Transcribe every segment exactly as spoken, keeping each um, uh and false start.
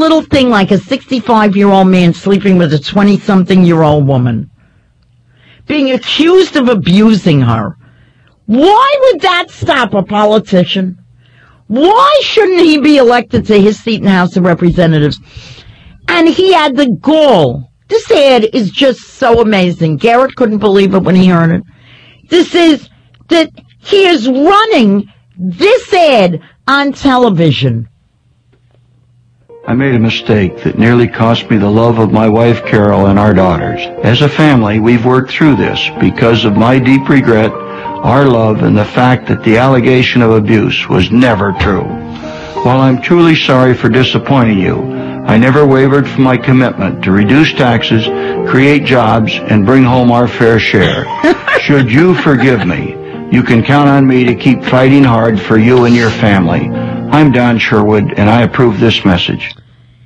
little thing like a sixty-five-year-old man sleeping with a twenty-something-year-old woman, being accused of abusing her. Why would that stop a politician? Why shouldn't he be elected to his seat in the House of Representatives? And he had the gall. This ad is just so amazing. Garrett couldn't believe it when he heard it. This is that he is running this ad on television. I made a mistake that nearly cost me the love of my wife Carol and our daughters. As a family, we've worked through this because of my deep regret, our love, and the fact that the allegation of abuse was never true. While I'm truly sorry for disappointing you, I never wavered from my commitment to reduce taxes, create jobs, and bring home our fair share. Should you forgive me, you can count on me to keep fighting hard for you and your family. I'm Don Sherwood, and I approve this message.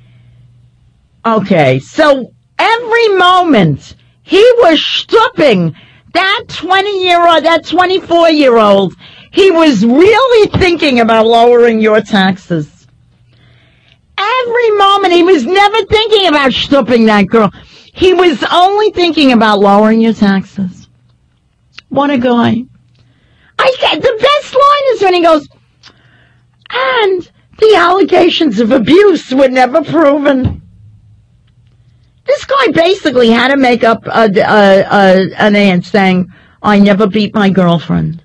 Okay, so every moment he was stooping that twenty-year-old, that twenty-four-year-old, he was really thinking about lowering your taxes. Every moment he was never thinking about stooping that girl. He was only thinking about lowering your taxes. What a guy. I get the best line is when he goes, and the allegations of abuse were never proven. This guy basically had to make up a, a, a, an ad saying, I never beat my girlfriend.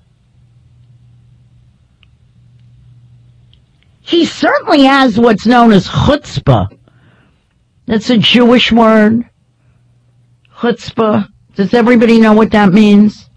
He certainly has what's known as chutzpah. That's a Jewish word. Chutzpah. Does everybody know what that means?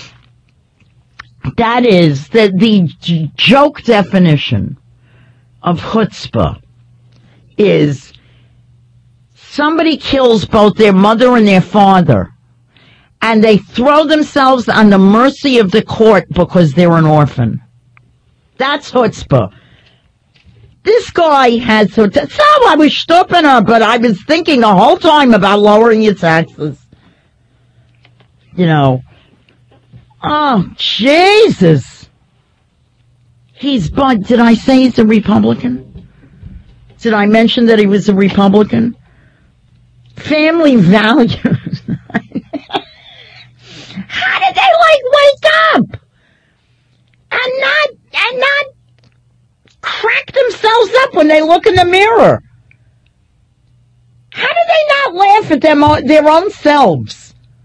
That is the, the j- joke definition of chutzpah is somebody kills both their mother and their father, and they throw themselves on the mercy of the court because they're an orphan. That's chutzpah. This guy has chutzpah. So I was stopping her, but I was thinking the whole time about lowering your taxes. You know. Oh, Jesus. He's, but did I say he's a Republican? Did I mention that he was a Republican? Family values. How did they, like, wake up? And not, and not crack themselves up when they look in the mirror? How do they not laugh at them, their own selves?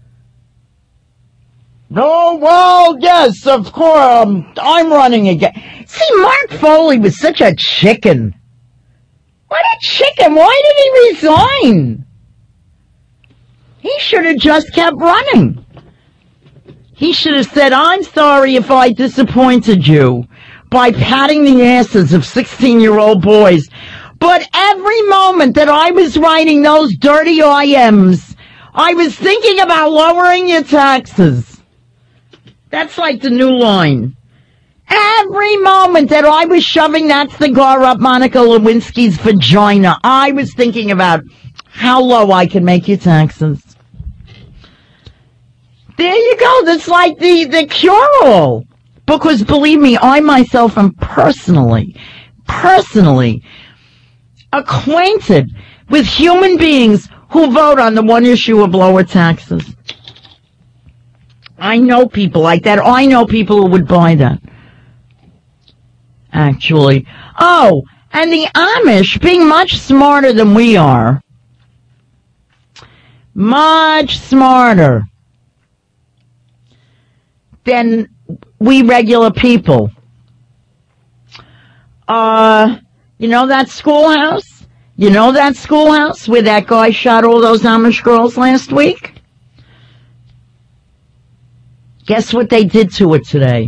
No, well, yes, of course, um, I'm running again. See, Mark Foley was such a chicken. What a chicken. Why did he resign? He should have just kept running. He should have said, I'm sorry if I disappointed you by patting the asses of sixteen-year-old boys. But every moment that I was writing those dirty I Ms, I was thinking about lowering your taxes. That's like the new line. Every moment that I was shoving that cigar up Monica Lewinsky's vagina, I was thinking about how low I can make your taxes. There you go. That's like the, the cure-all. Because believe me, I myself am personally, personally acquainted with human beings who vote on the one issue of lower taxes. I know people like that. I know people who would buy that. Actually. Oh, and the Amish, being much smarter than we are, much smarter than we regular people. Uh, you know that schoolhouse? You know that schoolhouse where that guy shot all those Amish girls last week? Guess what they did to it today?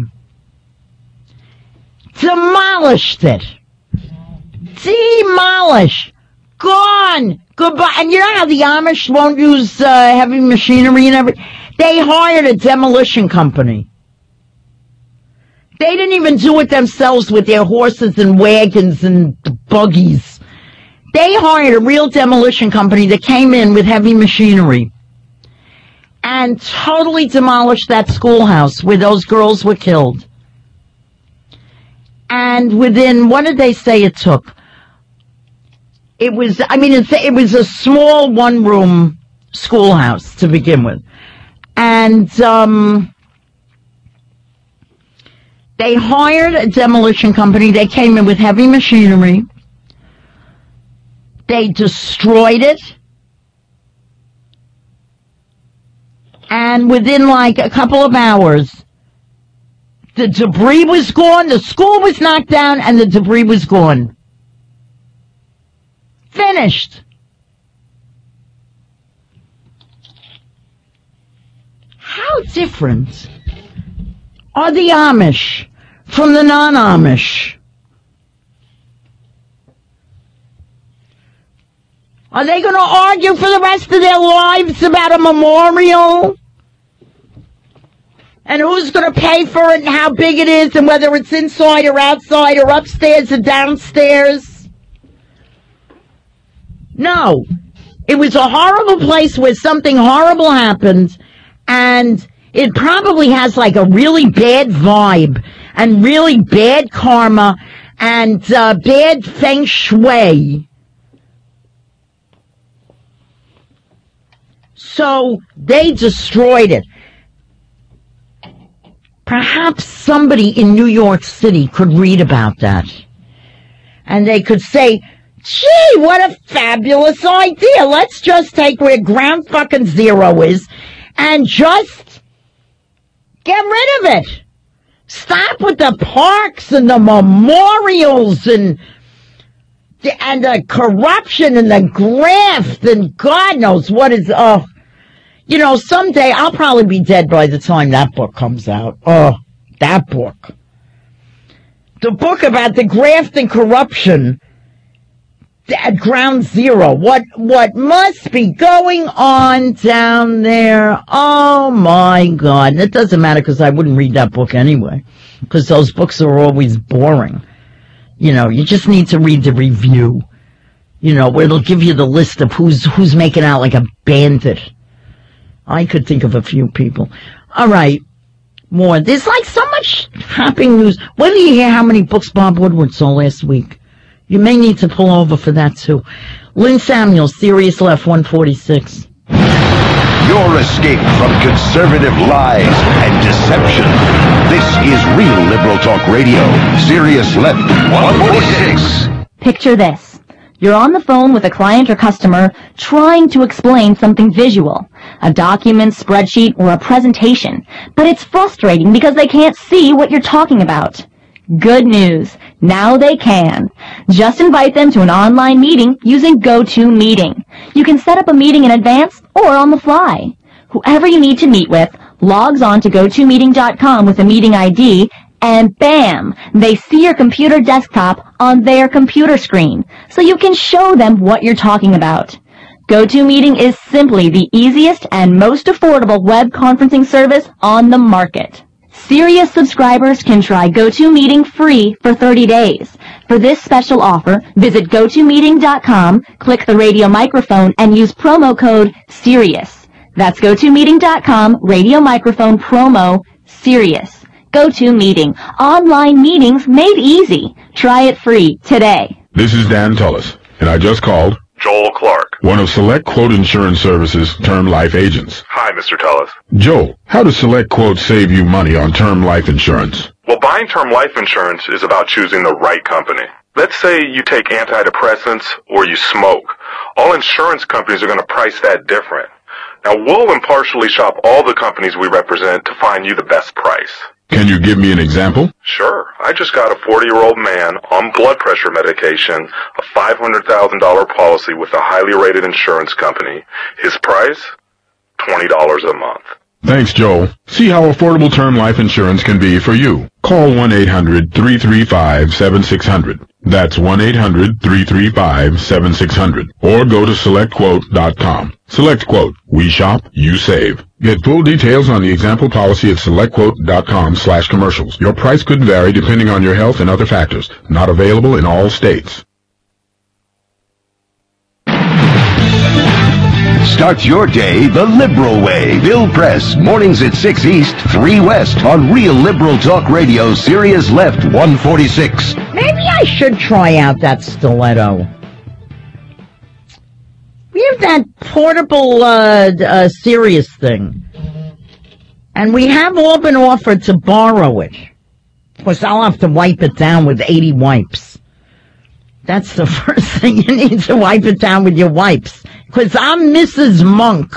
Demolished it. Demolish. Gone. Goodbye. And you know how the Amish won't use uh, heavy machinery and everything? They hired a demolition company. They didn't even do it themselves with their horses and wagons and buggies. They hired a real demolition company that came in with heavy machinery and totally demolished that schoolhouse where those girls were killed. And within, what did they say it took? It was, I mean, it's, it was a small one-room schoolhouse to begin with. And um, they hired a demolition company. They came in with heavy machinery. They destroyed it. And within like a couple of hours, the debris was gone, the school was knocked down, and the debris was gone. Finished. How different are the Amish from the non-Amish? Are they going to argue for the rest of their lives about a memorial? And who's going to pay for it and how big it is and whether it's inside or outside or upstairs or downstairs? No. It was a horrible place where something horrible happened, and it probably has like a really bad vibe and really bad karma and uh, bad feng shui. So they destroyed it. Perhaps somebody in New York City could read about that. And they could say, gee, what a fabulous idea. Let's just take where ground fucking zero is and just get rid of it. Stop with the parks and the memorials and the, and the corruption and the graft and God knows what is, oh. You know, someday I'll probably be dead by the time that book comes out. Oh, that book. The book about the graft and corruption at Ground Zero. What, what must be going on down there? Oh my God. And it doesn't matter because I wouldn't read that book anyway. Because those books are always boring. You know, you just need to read the review. You know, where it'll give you the list of who's, who's making out like a bandit. I could think of a few people. All right. More. There's like so much happening news. When do you hear how many books Bob Woodward sold last week? You may need to pull over for that too. Lynn Samuels, Sirius Left one forty-six. Your escape from conservative lies and deception. This is Real Liberal Talk Radio. Sirius Left one forty-six. Picture this. You're on the phone with a client or customer trying to explain something visual, a document, spreadsheet, or a presentation, but it's frustrating because they can't see what you're talking about. Good news. Now they can. Just invite them to an online meeting using GoToMeeting. You can set up a meeting in advance or on the fly. Whoever you need to meet with logs on to go to meeting dot com with a meeting I D, and bam, they see your computer desktop on their computer screen, so you can show them what you're talking about. GoToMeeting is simply the easiest and most affordable web conferencing service on the market. Sirius subscribers can try GoToMeeting free for thirty days. For this special offer, visit go to meeting dot com, click the radio microphone, and use promo code SIRIUS. That's go to meeting dot com, radio microphone promo SIRIUS. GoToMeeting. Online meetings made easy. Try it free today. This is Dan Tullis, and I just called Joel Clark, one of Select Quote Insurance Services' term life agents. Hi, Mister Tullis. Joel, how does Select Quote save you money on term life insurance? Well, buying term life insurance is about choosing the right company. Let's say you take antidepressants or you smoke. All insurance companies are going to price that different. Now, we'll impartially shop all the companies we represent to find you the best price. Can you give me an example? Sure. I just got a forty-year-old man on blood pressure medication, a five hundred thousand dollars policy with a highly rated insurance company. His price? twenty dollars a month. Thanks, Joel. See how affordable term life insurance can be for you. Call one eight hundred, three three five, seven six zero zero. That's one eight hundred, three three five, seven six zero zero. Or go to select quote dot com. SelectQuote. We shop, you save. Get full details on the example policy at select quote dot com slash commercials. Your price could vary depending on your health and other factors. Not available in all states. Start your day the liberal way. Bill Press, mornings at six East, three West on Real Liberal Talk Radio, Sirius Left one forty-six. Maybe I should try out that stiletto. have that portable uh, uh, Sirius thing, and we have all been offered to borrow it. Of course, I'll have to wipe it down with eighty wipes. That's the first thing you need to wipe it down with your wipes. Because I'm Missus Monk.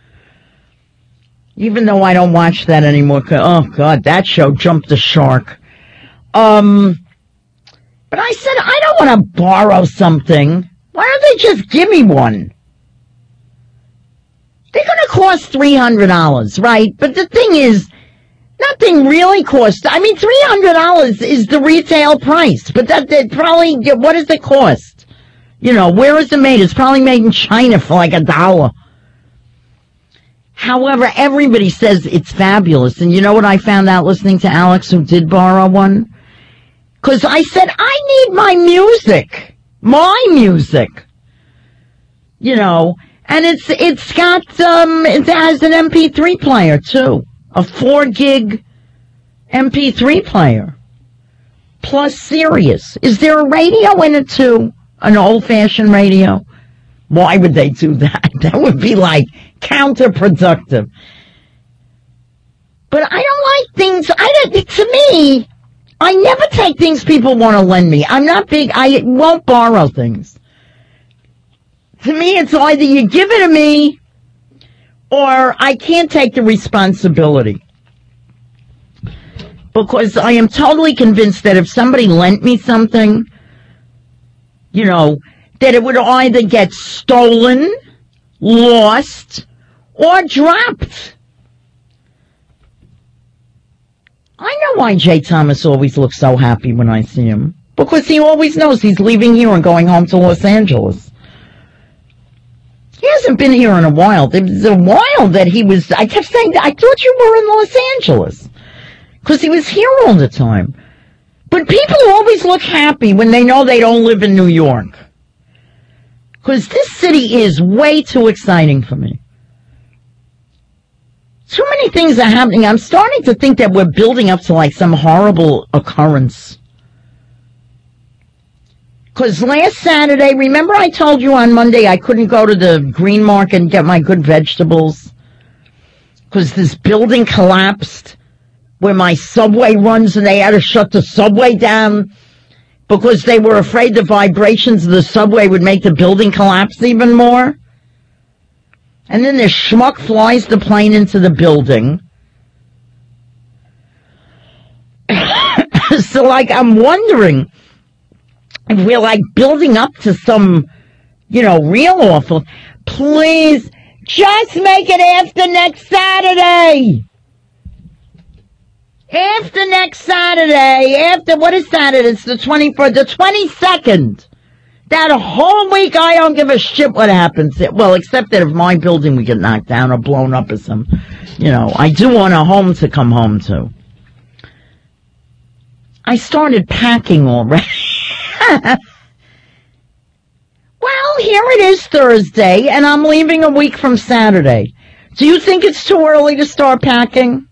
Even though I don't watch that anymore. Oh, God, that show jumped the shark. Um, but I said, I don't want to borrow something. Why don't they just give me one? They're going to cost three hundred dollars, right? But the thing is, nothing really costs. I mean, three hundred dollars is the retail price. But that, that probably, what does it cost? You know, where is it made? It's probably made in China for like a dollar. However, everybody says it's fabulous. And you know what I found out listening to Alex, who did borrow one? Because I said, I need my music. My music. You know, and it's it's got, um, it has an M P three player, too. A four gig M P three player. Plus Sirius. Is there a radio in it, too? An old-fashioned radio? Why would they do that? That would be, like, counterproductive. But I don't like things, I don't, to me, I never take things people want to lend me. I'm not big, I won't borrow things. To me, it's either you give it to me, or I can't take the responsibility. Because I am totally convinced that if somebody lent me something, you know, that it would either get stolen, lost, or dropped. I know why Jay Thomas always looks so happy when I see him. Because he always knows he's leaving here and going home to Los Angeles. He hasn't been here in a while. It was a while that he was, I kept saying, I thought you were in Los Angeles. Because he was here all the time. But people always look happy when they know they don't live in New York. Because this city is way too exciting for me. Too many things are happening. I'm starting to think that we're building up to like some horrible occurrence. Because last Saturday, remember I told you on Monday I couldn't go to the Green Market and get my good vegetables? Because this building collapsed where my subway runs and they had to shut the subway down because they were afraid the vibrations of the subway would make the building collapse even more. And then this schmuck flies the plane into the building. So, like, I'm wondering if we're, like, building up to some, you know, real awful. Please, just make it after next Saturday. After next Saturday, after, what is Saturday? It's the twenty-first, the twenty-second. That whole week, I don't give a shit what happens. Well, except that if my building would get knocked down or blown up or some, you know, I do want a home to come home to. I started packing already. Well, here it is Thursday, and I'm leaving a week from Saturday. Do you think it's too early to start packing?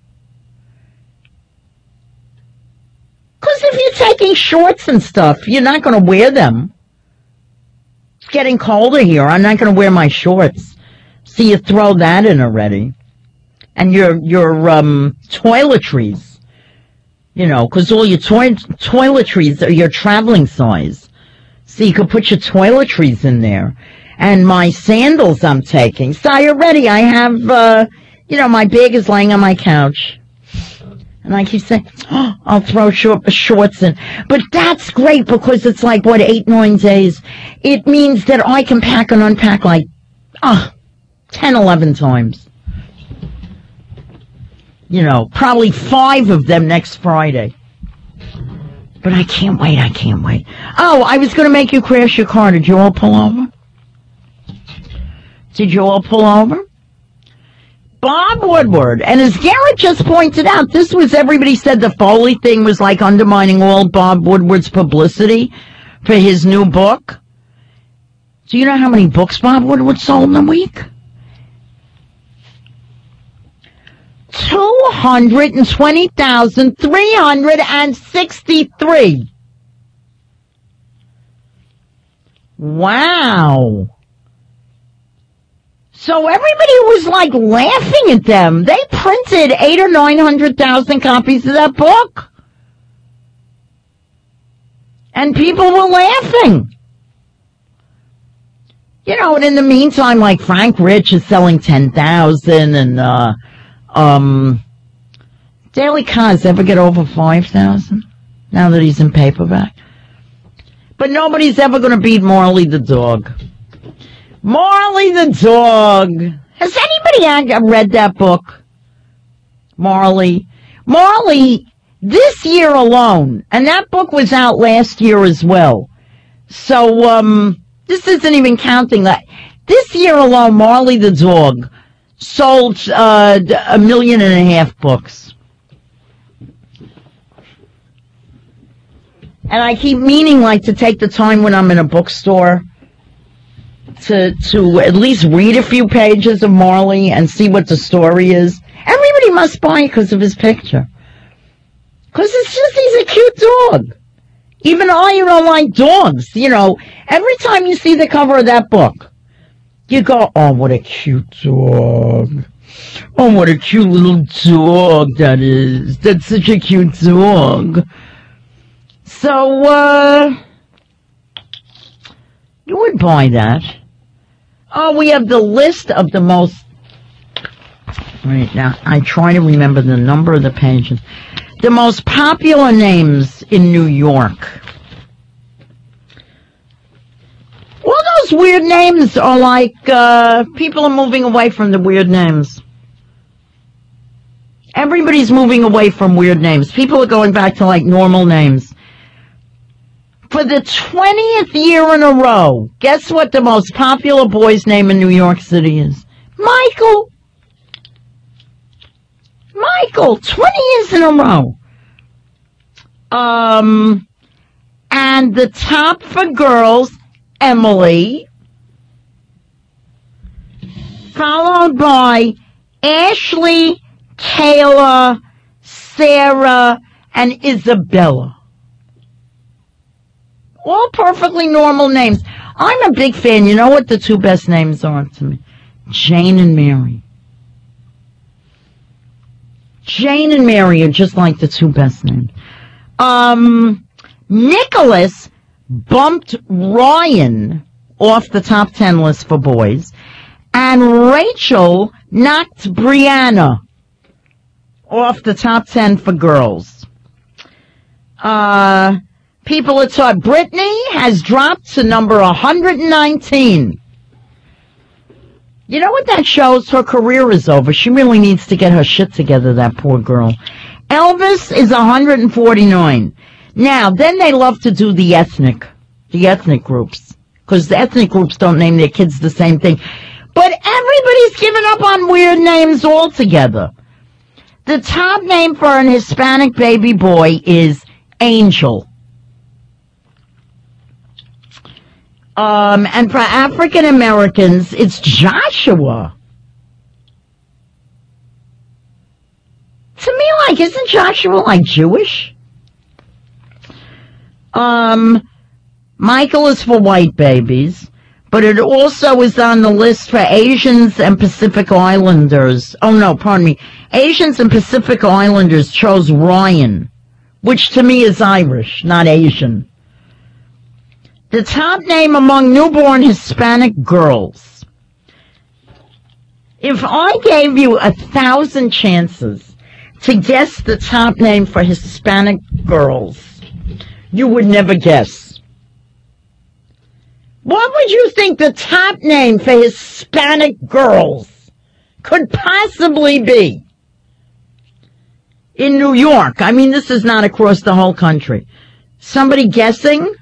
Because if you're taking shorts and stuff, you're not going to wear them. It's getting colder here. I'm not going to wear my shorts. So you throw that in already. And your your um, toiletries, you know, because all your toi- toiletries are your traveling size. So you could put your toiletries in there. And my sandals I'm taking. So you're ready. I have, uh, you know, my bag is laying on my couch. And I keep saying, oh, I'll throw short, shorts in. But that's great because it's like, what, eight, nine days. It means that I can pack and unpack like, ah, oh, ten, eleven times. You know, probably five of them next Friday. But I can't wait, I can't wait. Oh, I was going to make you crash your car. Did you all pull over? Did you all pull over? Bob Woodward, and as Garrett just pointed out, this was, everybody said the Foley thing was like undermining all Bob Woodward's publicity for his new book. Do you know how many books Bob Woodward sold in a week? two hundred twenty thousand three hundred sixty-three. Wow. So everybody was like laughing at them. They printed eight or nine hundred thousand copies of that book. And people were laughing. You know, and in the meantime, like Frank Rich is selling ten thousand and, uh, um, Daily Kos ever get over five thousand now that he's in paperback? But nobody's ever going to beat Marley the dog. Marley the dog. Has anybody read that book? Marley. Marley, this year alone, and that book was out last year as well. So, um, this isn't even counting that. This year alone, Marley the dog sold, uh, a million and a half books. And I keep meaning, like, to take the time when I'm in a bookstore to to at least read a few pages of Marley and see what the story is. Everybody must buy it because of his picture. Because it's just, he's a cute dog. Even I don't like dogs, you know. Every time you see the cover of that book, you go, oh, what a cute dog. Oh, what a cute little dog that is. That's such a cute dog. So, uh, you would buy that. Oh, we have the list of the most, right now, I try to remember the number of the pages. The most popular names in New York. All those weird names are like, uh, people are moving away from the weird names. Everybody's moving away from weird names. People are going back to like normal names. For the twentieth year in a row, guess what the most popular boy's name in New York City is? Michael. Michael, twenty years in a row. Um, and the top for girls, Emily, followed by Ashley, Kayla, Sarah, and Isabella. All perfectly normal names. I'm a big fan. You know what the two best names are to me? Jane and Mary. Jane and Mary are just like the two best names. Um, Nicholas bumped Ryan off the top ten list for boys, and Rachel knocked Brianna off the top ten for girls. Uh, people are taught Brittany has dropped to number one hundred nineteen. You know what that shows? Her career is over. She really needs to get her shit together, that poor girl. Elvis is one hundred forty-nine. Now, then they love to do the ethnic, the ethnic groups, because the ethnic groups don't name their kids the same thing. But everybody's given up on weird names altogether. The top name for an Hispanic baby boy is Angel. Um, and for African Americans, it's Joshua. To me, like, isn't Joshua, like, Jewish? Um, Michael is for white babies, but it also is on the list for Asians and Pacific Islanders. Oh, no, pardon me. Asians and Pacific Islanders chose Ryan, which to me is Irish, not Asian. The top name among newborn Hispanic girls. If I gave you a thousand chances to guess the top name for Hispanic girls, you would never guess. What would you think the top name for Hispanic girls could possibly be? In New York. I mean, this is not across the whole country. Somebody guessing?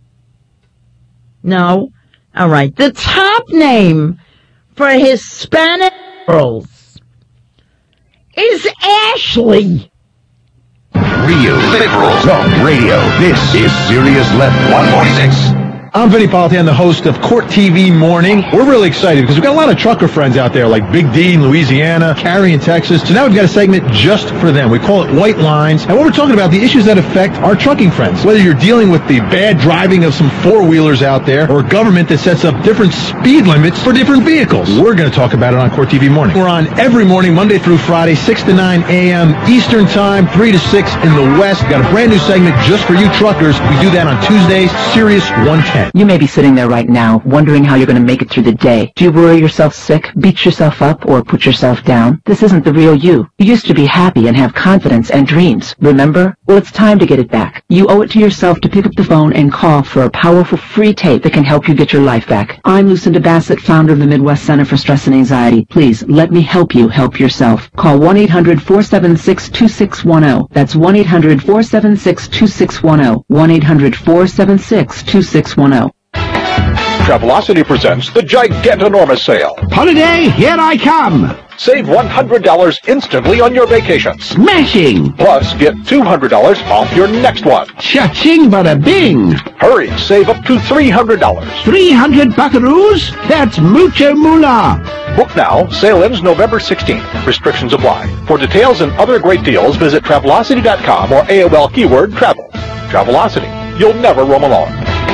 No? All right. The top name for Hispanic girls is Ashley. Real liberal talk radio. This is Sirius Left one forty-six. I'm Vinny Politan, the host of Court T V Morning. We're really excited because we've got a lot of trucker friends out there like Big D in Louisiana, Carrie in Texas. So now we've got a segment just for them. We call it White Lines. And what we're talking about, the issues that affect our trucking friends. Whether you're dealing with the bad driving of some four-wheelers out there or a government that sets up different speed limits for different vehicles. We're going to talk about it on Court T V Morning. We're on every morning, Monday through Friday, six to nine a.m. Eastern Time, three to six in the West. We've got a brand new segment just for you truckers. We do that on Tuesdays, Sirius one ten. You may be sitting there right now, wondering how you're going to make it through the day. Do you worry yourself sick, beat yourself up, or put yourself down? This isn't the real you. You used to be happy and have confidence and dreams, remember? Well, it's time to get it back. You owe it to yourself to pick up the phone and call for a powerful free tape that can help you get your life back. I'm Lucinda Bassett, founder of the Midwest Center for Stress and Anxiety. Please, let me help you help yourself. Call one eight hundred four seven six two six one zero. That's one eight hundred four seven six two six one zero. one eight hundred four seven six two six one zero. Travelocity presents the Gigantonormous Sale. Holiday, here I come. Save one hundred dollars instantly on your vacation. Smashing. Plus, get two hundred dollars off your next one. Cha-ching, bada bing. Hurry, save up to three hundred dollars. three hundred buckaroos? That's mucho moolah. Book now. Sale ends November sixteenth. Restrictions apply. For details and other great deals, visit Travelocity dot com or A O L keyword travel. Travelocity. You'll never roam alone.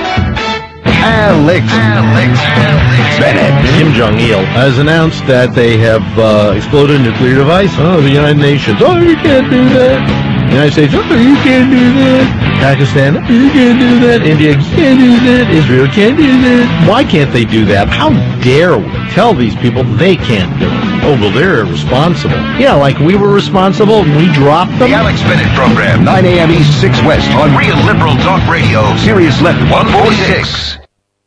Alex, Alex, Alex Bennett. Kim Jong-il has announced that they have uh, exploded a nuclear device. Oh, the United Nations. Oh, you can't do that. The United States. Oh, you can't do that. Pakistan. Oh, you can't do that. India can't do that. Israel can't do that. Why can't they do that? How dare we tell these people they can't do it? Oh, well, they're irresponsible. Yeah, like we were responsible and we dropped them. The Alex Bennett Program, nine a.m. East, six West on Real Liberal Talk Radio, Sirius Left one forty-six.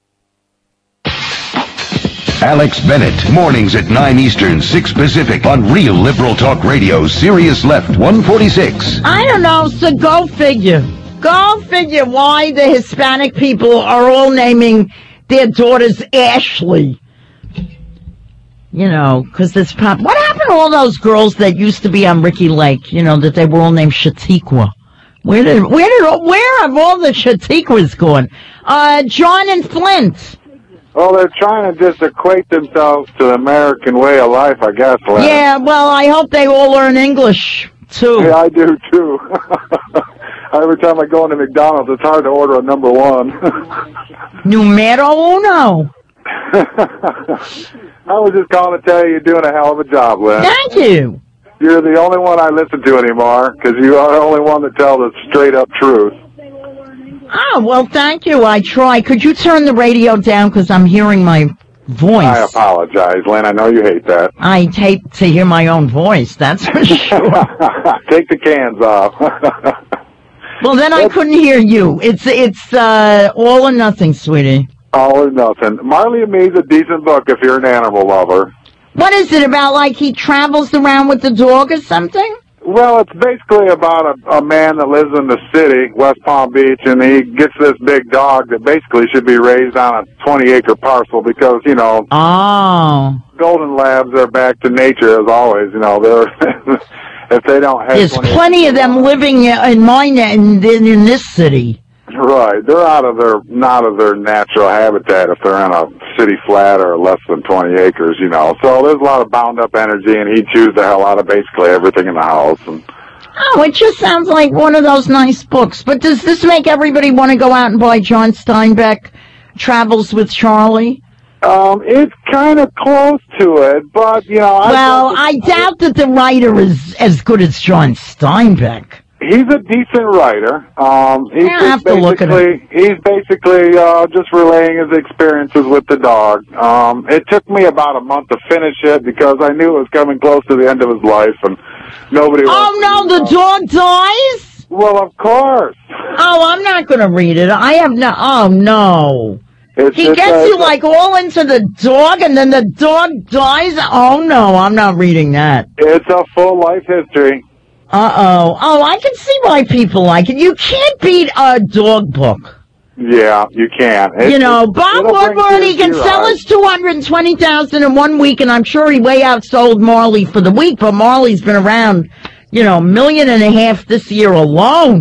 Alex Bennett, mornings at nine Eastern, six Pacific on Real Liberal Talk Radio, Sirius Left one forty-six. I don't know, so go figure. Go figure why the Hispanic people are all naming their daughters Ashley. You know, because this pop. What happened to all those girls that used to be on Ricky Lake? You know, that they were all named Shatiqua. Where did, where did, where have all the Shatiquas gone? Uh, John and Flint. Well, they're trying to just equate themselves to the American way of life, I guess, Len. Yeah, well, I hope they all learn English, too. Yeah, I do, too. Every time I go into McDonald's, it's hard to order a number one. Numero uno. I was just calling to tell you you're doing a hell of a job, Len. Thank you. You're the only one I listen to anymore, because you are the only one that tells the straight-up truth. Oh, well, thank you. I try. Could you turn the radio down because I'm hearing my voice? I apologize, Len. I know you hate that. I hate to hear my own voice, that's for sure. Take the cans off. Well, then I couldn't hear you. It's it's uh, all or nothing, sweetie. All or nothing. Marley and Me's a decent book if you're an animal lover. What is it about, like he travels around with the dog or something? Well, it's basically about a, a man that lives in the city, West Palm Beach, and he gets this big dog that basically should be raised on a twenty-acre parcel because, you know, oh, golden labs are back to nature as always. You know, they're if they don't have. There's plenty of them living in mine in, in in this city. Right, they're out of their not of their natural habitat if they're in a city flat or less than twenty acres, you know. So there's a lot of bound up energy, and he chews the hell out of basically everything in the house. And oh, it just sounds like one of those nice books. But does this make everybody want to go out and buy John Steinbeck, Travels with Charlie? Um, it's kind of close to it, but you know. Well, I, I doubt that the writer is as good as John Steinbeck. He's a decent writer. Um, he's yeah, I have to look at it. He's basically uh, just relaying his experiences with the dog. Um, it took me about a month to finish it because I knew it was coming close to the end of his life, and nobody. Oh no, the dog dies? Well, of course. Oh, I'm not going to read it. I have no. Oh no. It's he just, gets uh, you like all into the dog, and then the dog dies. Oh no, I'm not reading that. It's a full life history. Uh-oh. Oh, I can see why people like it. You can't beat a dog book. Yeah, you can. It, you know, it, Bob Woodward, he can sell us two hundred twenty thousand in one week, and I'm sure he way outsold Marley for the week, but Marley's been around, you know, a million and a half this year alone.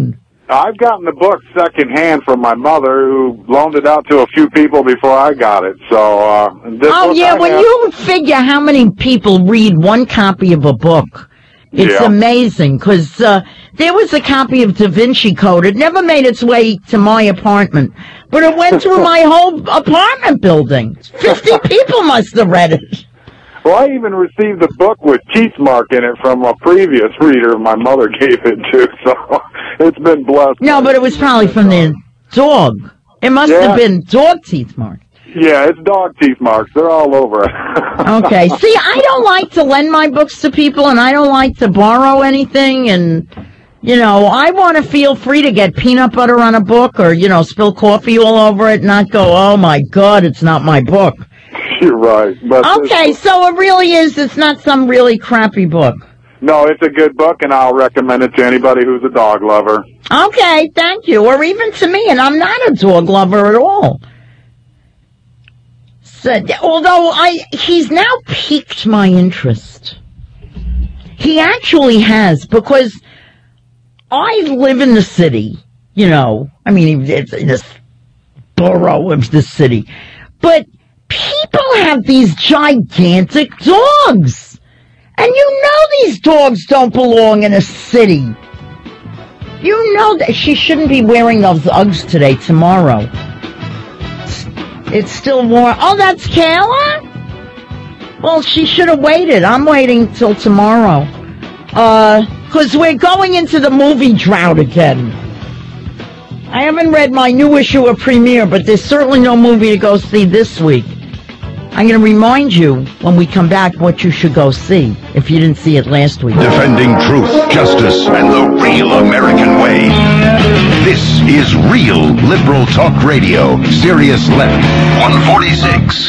I've gotten the book secondhand from my mother, who loaned it out to a few people before I got it. So, uh, this oh book yeah, I when have, you figure how many people read one copy of a book, it's Yeah. amazing. Because uh, there was a copy of Da Vinci Code. It never made its way to my apartment, but it went through my whole apartment building. Fifty people must have read it. Well, I even received a book with Keith's mark in it from a previous reader my mother gave it to, so it's been blessed. No, but it was probably from the dog. It must Yeah. have been dog teeth mark. Yeah, it's dog teeth marks. They're all over it. Okay. See, I don't like to lend my books to people, and I don't like to borrow anything, and, you know, I want to feel free to get peanut butter on a book or, you know, spill coffee all over it and not go, oh, my God, it's not my book. You're right. But Okay, so it really is, it's not some really crappy book. No, it's a good book, and I'll recommend it to anybody who's a dog lover. Okay, thank you. Or even to me, and I'm not a dog lover at all. So, although I, he's now piqued my interest. He actually has, because I live in the city, you know, I mean, it's in this borough of the city, but people have these gigantic dogs. And you know these dogs don't belong in a city. You know that she shouldn't be wearing those Uggs today, tomorrow. It's still warm. Oh, that's Kayla? Well, she should have waited. I'm waiting till tomorrow. Uh, because we're going into the movie drought again. I haven't read my new issue of Premiere, but there's certainly no movie to go see this week. I'm going to remind you when we come back what you should go see if you didn't see it last week. Defending truth, justice, and the real American way. This is Real Liberal Talk Radio, Sirius Left, one forty-six.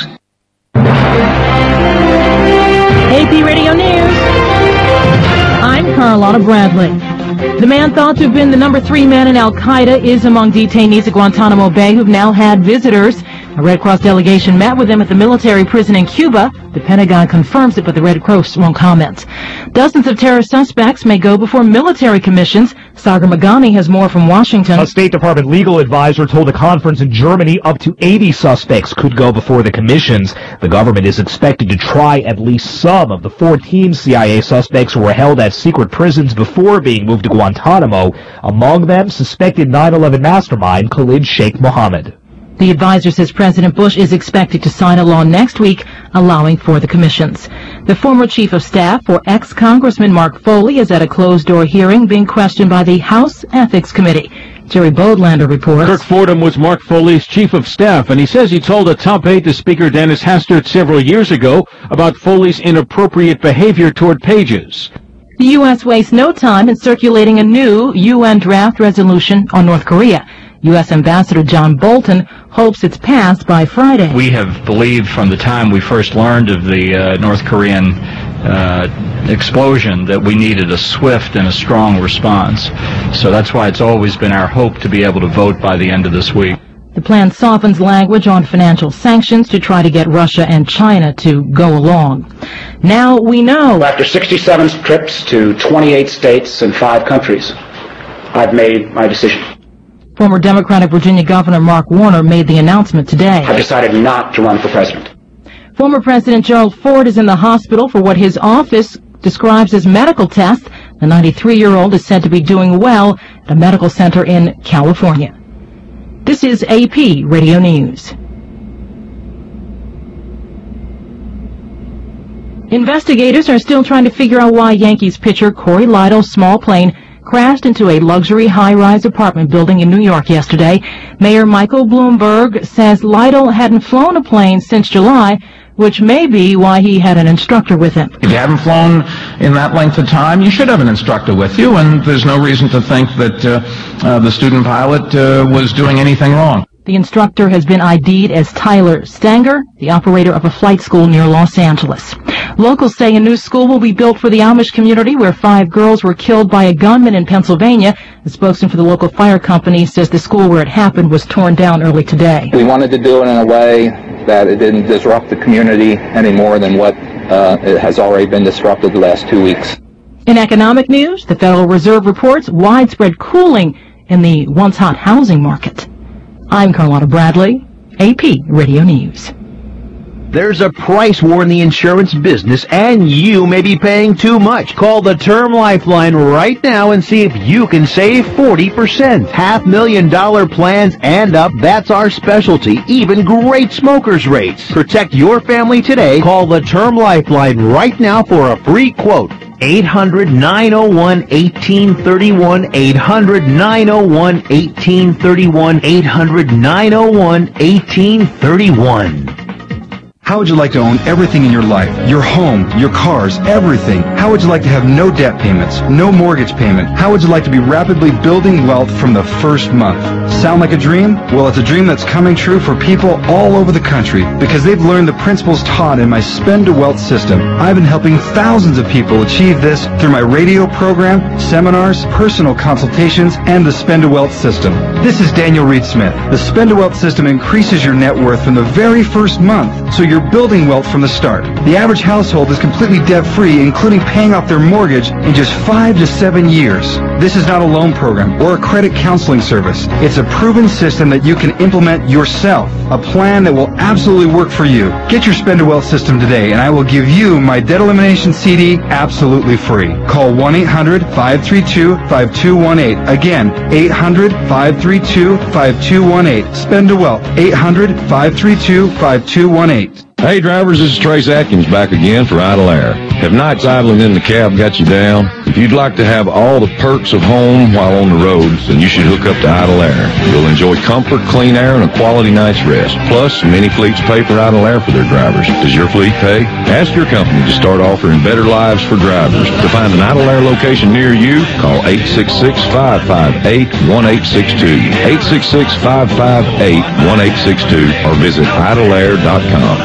A P Radio News. I'm Carlotta Bradley. The man thought to have been the number three man in Al-Qaeda is among detainees at Guantanamo Bay who've now had visitors. A Red Cross delegation met with him at the military prison in Cuba. The Pentagon confirms it, but the Red Cross won't comment. Dozens of terrorist suspects may go before military commissions. Sagar Magani has more from Washington. A State Department legal advisor told a conference in Germany up to eighty suspects could go before the commissions. The government is expected to try at least some of the fourteen C I A suspects who were held at secret prisons before being moved to Guantanamo. Among them, suspected nine eleven mastermind Khalid Sheikh Mohammed. The advisor says President Bush is expected to sign a law next week allowing for the commissions. The former chief of staff for ex-Congressman Mark Foley is at a closed-door hearing being questioned by the House Ethics Committee. Jerry Bodlander reports. Kirk Fordham was Mark Foley's chief of staff, and he says he told a top aide to Speaker Dennis Hastert several years ago about Foley's inappropriate behavior toward pages. The U S wastes no time in circulating a new U N draft resolution on North Korea. U S Ambassador John Bolton hopes it's passed by Friday. We have believed from the time we first learned of the uh, North Korean uh, explosion that we needed a swift and a strong response. So that's why it's always been our hope to be able to vote by the end of this week. The plan softens language on financial sanctions to try to get Russia and China to go along. Now we know. After sixty-seven trips to twenty-eight states and five countries, I've made my decision. Former Democratic Virginia Governor Mark Warner made the announcement today. I've decided not to run for president. Former President Gerald Ford is in the hospital for what his office describes as medical tests. The ninety-three-year-old is said to be doing well at a medical center in California. This is A P Radio News. Investigators are still trying to figure out why Yankees pitcher Corey Lidle's small plane crashed into a luxury high-rise apartment building in New York yesterday. Mayor Michael Bloomberg says Lidle hadn't flown a plane since July, which may be why he had an instructor with him. If you haven't flown in that length of time, you should have an instructor with you, and there's no reason to think that uh, uh, the student pilot uh, was doing anything wrong. The instructor has been I D'd as Tyler Stanger, the operator of a flight school near Los Angeles. Locals say a new school will be built for the Amish community where five girls were killed by a gunman in Pennsylvania. The spokesman for the local fire company says the school where it happened was torn down early today. We wanted to do it in a way that it didn't disrupt the community any more than what uh, it has already been disrupted the last two weeks. In economic news, the Federal Reserve reports widespread cooling in the once-hot housing market. I'm Carlotta Bradley, A P Radio News. There's a price war in the insurance business, and you may be paying too much. Call the Term Lifeline right now and see if you can save forty percent. Half million dollar plans and up, that's our specialty. Even great smokers rates. Protect your family today. Call the Term Lifeline right now for a free quote. eight hundred, nine oh one, eighteen thirty-one, eight hundred, nine oh one, eighteen thirty-one, eight hundred, nine oh one, eighteen thirty-one. How would you like to own everything in your life? Your home, your cars, everything. How would you like to have no debt payments, no mortgage payment? How would you like to be rapidly building wealth from the first month? Sound like a dream? Well, it's a dream that's coming true for people all over the country because they've learned the principles taught in my Spend to Wealth system. I've been helping thousands of people achieve this through my radio program, seminars, personal consultations, and the Spend to Wealth system. This is Daniel Reed Smith. The Spend to Wealth system increases your net worth from the very first month, so you're building wealth from the start. The average household is completely debt-free, including paying off their mortgage in just five to seven years. This is not a loan program or a credit counseling service. It's a proven system that you can implement yourself, a plan that will absolutely work for you. Get your Spend to Wealth system today, and I will give you my debt elimination C D absolutely free. Call one eight hundred, five three two, five two one eight. Again, eight hundred, five three two, five two one eight. Spend to Wealth, eight hundred, five three two, five two one eight. Hey drivers, this is Trace Atkins back again for Idle Air. Have nights idling in the cab got you down? If you'd like to have all the perks of home while on the road, then you should hook up to Idle Air. You'll enjoy comfort, clean air, and a quality night's rest. Plus, many fleets pay for Idle Air for their drivers. Does your fleet pay? Ask your company to start offering better lives for drivers. To find an Idle Air location near you, call eight six six, five five eight, one eight six two, eight six six, five five eight, one eight six two, or visit idle air dot com.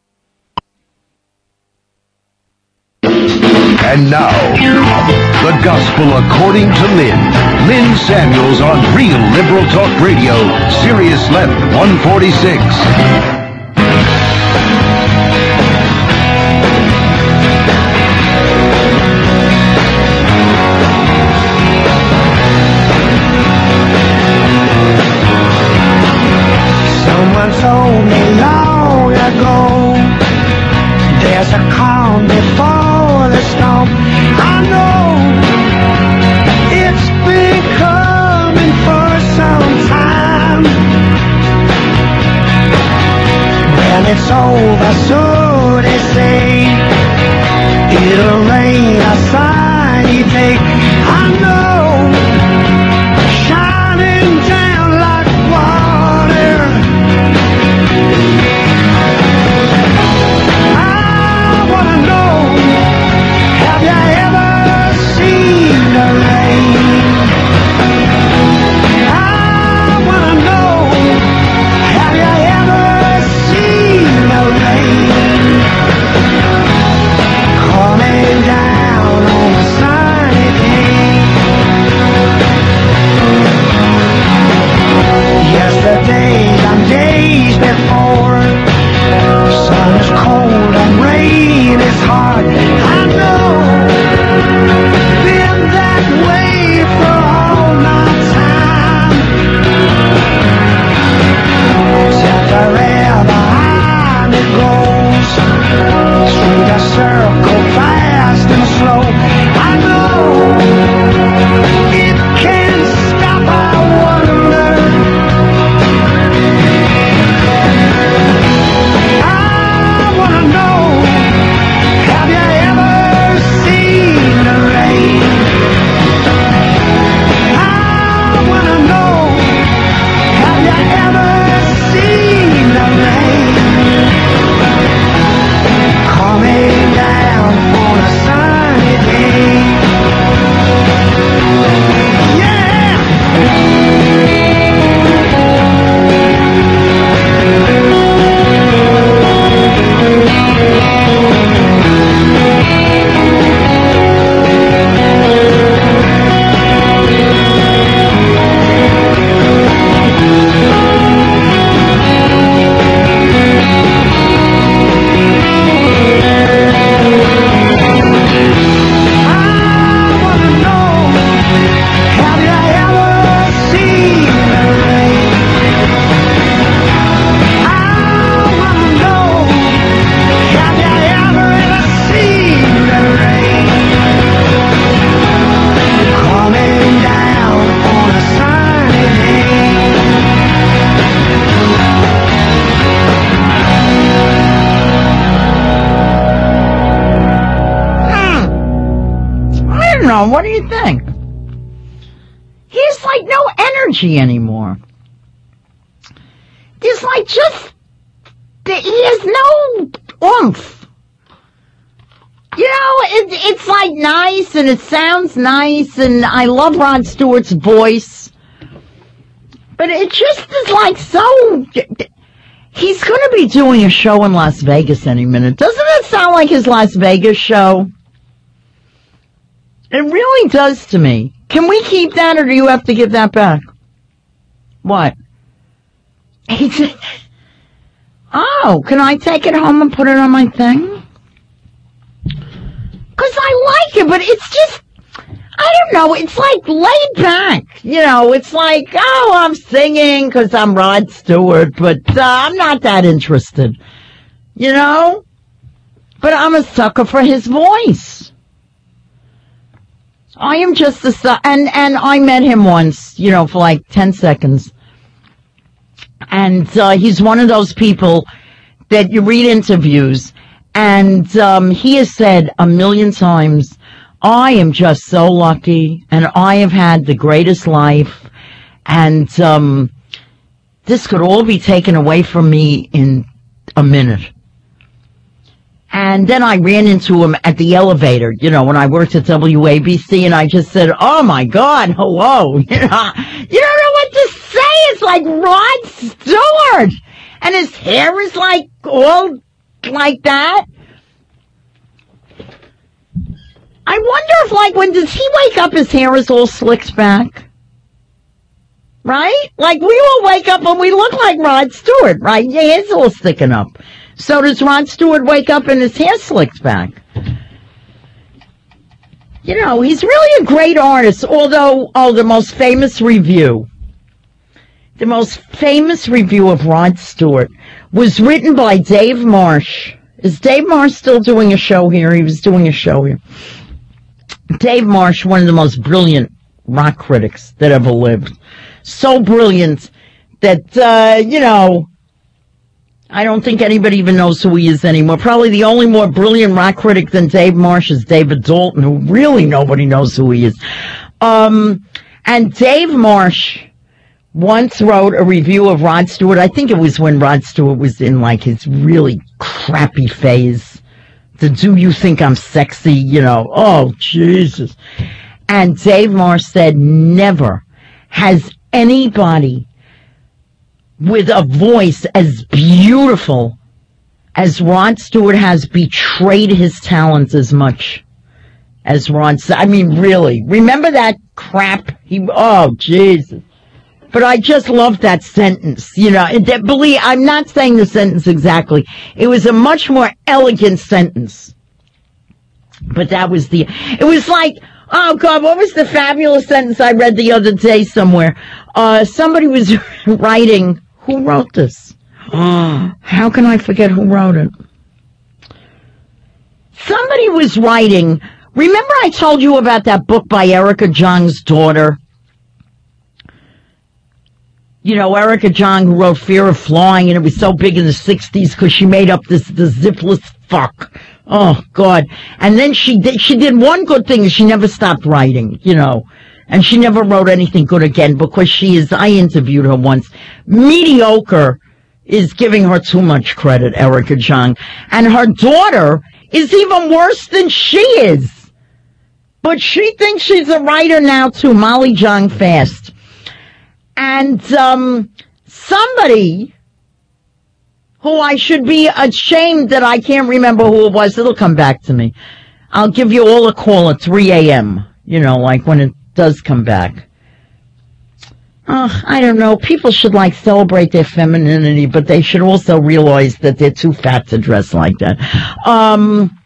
And now, the gospel according to Lynn. Lynn Samuels on Real Liberal Talk Radio, Sirius Left one forty-six. Someone told me long ago, there's a calm before the storm. I know it's been coming for some time. When it's over, so they say, it'll rain a sunny day. I know, shining down like water. I wanna know, have you ever seen the rain? I wanna know, have you ever seen the rain? know, what do you think? He has, like, no energy anymore. There's, like, just, he has no oomph. You know, it, it's, like, nice, and it sounds nice, and I love Rod Stewart's voice. But it just is, like, so... He's going to be doing a show in Las Vegas any minute. Doesn't it sound like his Las Vegas show? It really does to me. Can we keep that, or do you have to give that back? What? He's, oh, can I take it home and put it on my thing? Because I like it, but it's just, I don't know, it's like laid back. You know, it's like, oh, I'm singing because I'm Rod Stewart, but uh, I'm not that interested. You know? But I'm a sucker for his voice. I am just a su- and and I met him once, you know, for like ten seconds. And uh, he's one of those people that you read interviews, and um, he has said a million times, I am just so lucky, and I have had the greatest life, and um, this could all be taken away from me in a minute. And then I ran into him at the elevator, you know, when I worked at W A B C, and I just said, oh, my God, hello. You know, you don't know what to say. It's like Rod Stewart. And his hair is like all like that. I wonder if, like, when does he wake up, his hair is all slicked back? Right? Like, we all wake up and we look like Rod Stewart, right? Yeah, it's all sticking up. So does Rod Stewart wake up and his hair slicked back? You know, he's really a great artist, although, oh, the most famous review, the most famous review of Rod Stewart was written by Dave Marsh. Is Dave Marsh still doing a show here? He was doing a show here. Dave Marsh, one of the most brilliant rock critics that ever lived. So brilliant that, uh, you know, I don't think anybody even knows who he is anymore. Probably the only more brilliant rock critic than Dave Marsh is David Dalton, who really nobody knows who he is. Um, and Dave Marsh once wrote a review of Rod Stewart. I think it was when Rod Stewart was in, like, his really crappy phase. The Do You Think I'm Sexy, you know, oh, Jesus. And Dave Marsh said, never has anybody with a voice as beautiful as Rod Stewart has betrayed his talents as much as Rod. I mean, really. Remember that crap? He, oh, Jesus. But I just love that sentence, you know. That, believe, I'm not saying the sentence exactly. It was a much more elegant sentence. But that was the, it was like, oh, God, what was the fabulous sentence I read the other day somewhere? Uh, somebody was writing, who wrote this? Oh, how can I forget who wrote it? Somebody was writing, remember I told you about that book by Erica Jong's daughter? You know, Erica Jong, who wrote Fear of Flying, and it was so big in the sixties because she made up this, the zipless fuck. Oh, God. And then she did, she did one good thing, is she never stopped writing, you know. And she never wrote anything good again because she is, I interviewed her once, mediocre is giving her too much credit, Erica Jong. And her daughter is even worse than she is. But she thinks she's a writer now, too, Molly Jong Fast. And um, somebody who I should be ashamed that I can't remember who it was, it'll come back to me. I'll give you all a call at three a.m., you know, like when it does come back. Oh, I don't know. People should, like, celebrate their femininity, but they should also realize that they're too fat to dress like that. Um,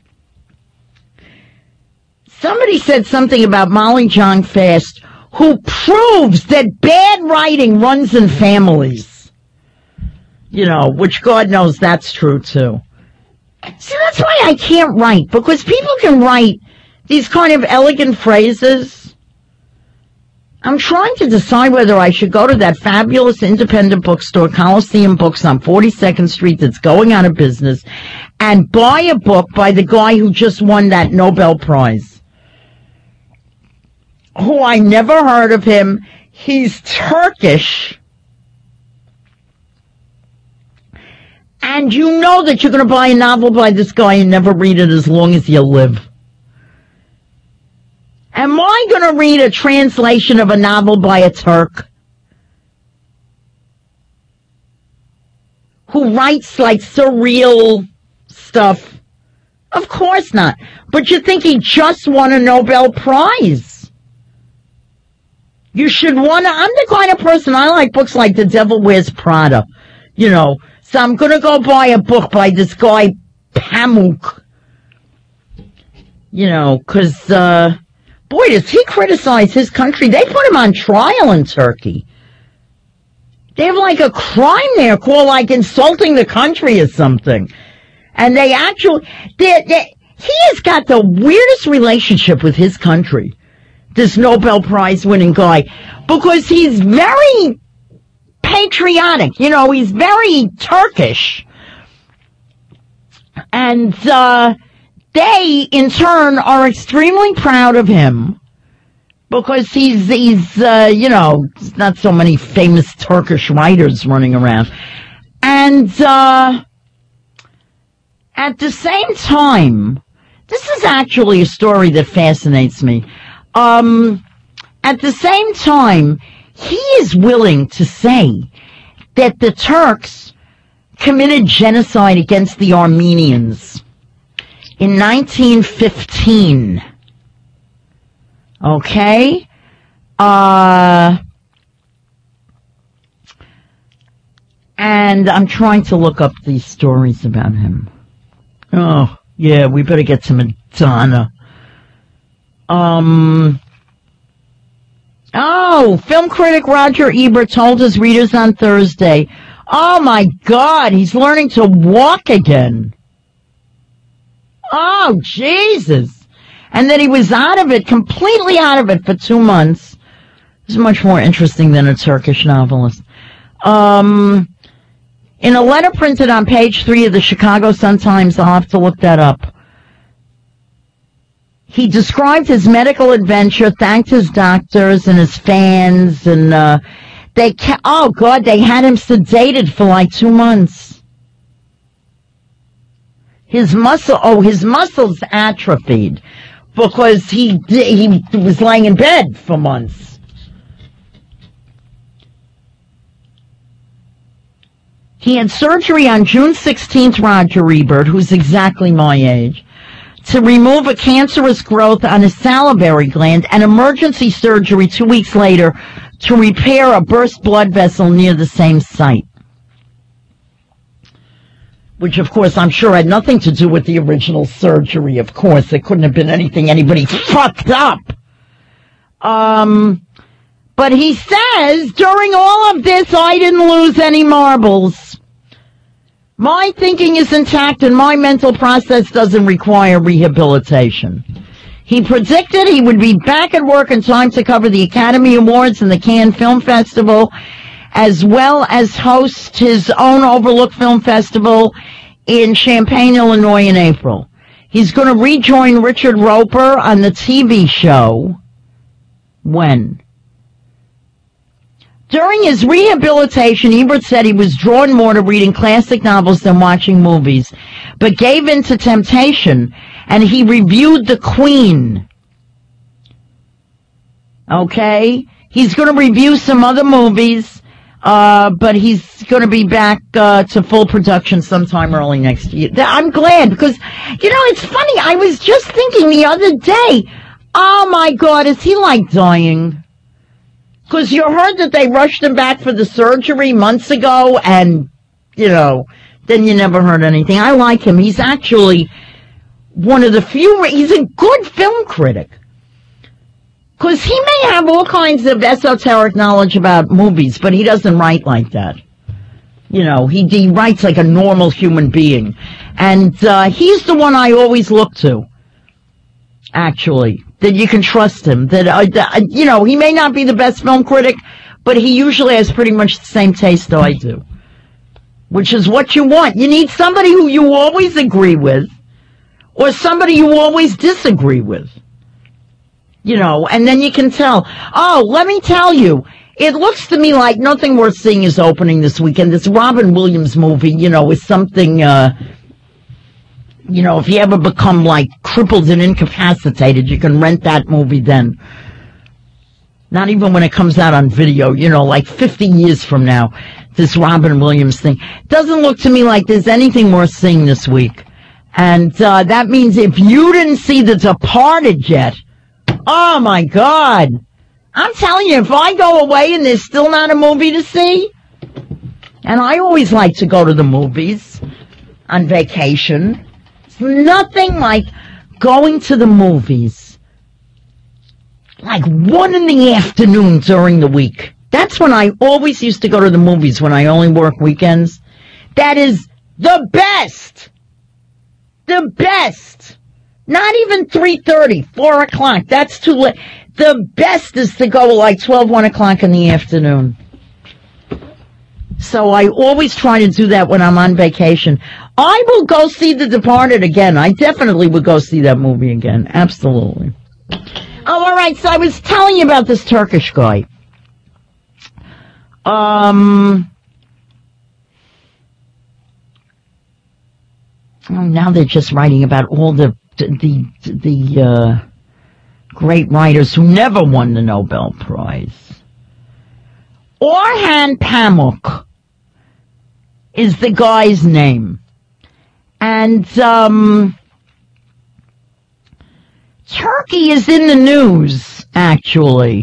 somebody said something about Molly Jong Fast, who proves that bad writing runs in families. You know, which God knows that's true, too. See, that's why I can't write, because people can write these kind of elegant phrases. I'm trying to decide whether I should go to that fabulous independent bookstore, Coliseum Books on forty-second Street, that's going out of business, and buy a book by the guy who just won that Nobel Prize. who I never heard of him. He's Turkish. And you know that you're going to buy a novel by this guy and never read it as long as you live. Am I going to read a translation of a novel by a Turk who writes like surreal stuff? Of course not. But you think he just won a Nobel Prize. You should want to, I'm the kind of person, I like books like The Devil Wears Prada, you know. So I'm going to go buy a book by this guy, Pamuk. You know, because, uh, boy, does he criticize his country. They put him on trial in Turkey. They have like a crime there called like insulting the country or something. And they actually, they, they, he has got the weirdest relationship with his country, this Nobel Prize winning guy, because he's very patriotic. You know, he's very Turkish. And, uh, they, in turn, are extremely proud of him because he's, he's, uh, you know, there's not so many famous Turkish writers running around. And, uh, at the same time, this is actually a story that fascinates me. Um, at the same time, he is willing to say that the Turks committed genocide against the Armenians in nineteen fifteen. Okay? Uh, and I'm trying to look up these stories about him. Oh, yeah, we better get to Madonna. Um, oh, film critic Roger Ebert told his readers on Thursday, oh my God, he's learning to walk again. Oh, Jesus. And that he was out of it, completely out of it for two months. This is much more interesting than a Turkish novelist. Um, in a letter printed on page three of the Chicago Sun-Times, I'll have to look that up, he described his medical adventure, thanked his doctors and his fans, and uh, they, ca- oh God, they had him sedated for like two months. His muscle, oh, his muscles atrophied because he he was laying in bed for months. He had surgery on June sixteenth, Roger Ebert, who's exactly my age, to remove a cancerous growth on his salivary gland, and emergency surgery two weeks later to repair a burst blood vessel near the same site. Which, of course, I'm sure had nothing to do with the original surgery, of course. It couldn't have been anything anybody fucked up. Um, but he says, during all of this, I didn't lose any marbles. My thinking is intact and my mental process doesn't require rehabilitation. He predicted he would be back at work in time to cover the Academy Awards and the Cannes Film Festival, as well as host his own Overlook Film Festival in Champaign, Illinois in April. He's going to rejoin Richard Roper on the T V show. When? During his rehabilitation, Ebert said he was drawn more to reading classic novels than watching movies, but gave in to temptation, and he reviewed The Queen. Okay? He's going to review some other movies. Uh, but he's going to be back uh, to full production sometime early next year. I'm glad because, you know, it's funny. I was just thinking the other day, oh, my God, is he like dying? Because you heard that they rushed him back for the surgery months ago and, you know, then you never heard anything. I like him. He's actually one of the few, he's a good film critic. Because he may have all kinds of esoteric knowledge about movies, but he doesn't write like that. You know, he, he writes like a normal human being. And uh, he's the one I always look to, actually, that you can trust him. That, uh, you know, he may not be the best film critic, but he usually has pretty much the same taste that I do, which is what you want. You need somebody who you always agree with or somebody you always disagree with. You know, and then you can tell. Oh, let me tell you, it looks to me like Nothing Worth Seeing is opening this weekend. This Robin Williams movie, you know, is something, uh, you know, if you ever become, like, crippled and incapacitated, you can rent that movie then. Not even when it comes out on video, you know, like fifty years from now, this Robin Williams thing. Doesn't look to me like there's anything worth seeing this week. And uh, that means if you didn't see The Departed yet, oh my God. I'm telling you, if I go away and there's still not a movie to see, and I always like to go to the movies on vacation, it's nothing like going to the movies like one in the afternoon during the week. That's when I always used to go to the movies when I only work weekends. That is the best. The best. Not even three thirty, four o'clock. That's too late. The best is to go like twelve, one o'clock in the afternoon. So I always try to do that when I'm on vacation. I will go see The Departed again. I definitely would go see that movie again. Absolutely. Oh, all right. So I was telling you about this Turkish guy. Um. Oh, now they're just writing about all the the the uh, great writers who never won the Nobel Prize. Orhan Pamuk is the guy's name, and um. Turkey is in the news, actually.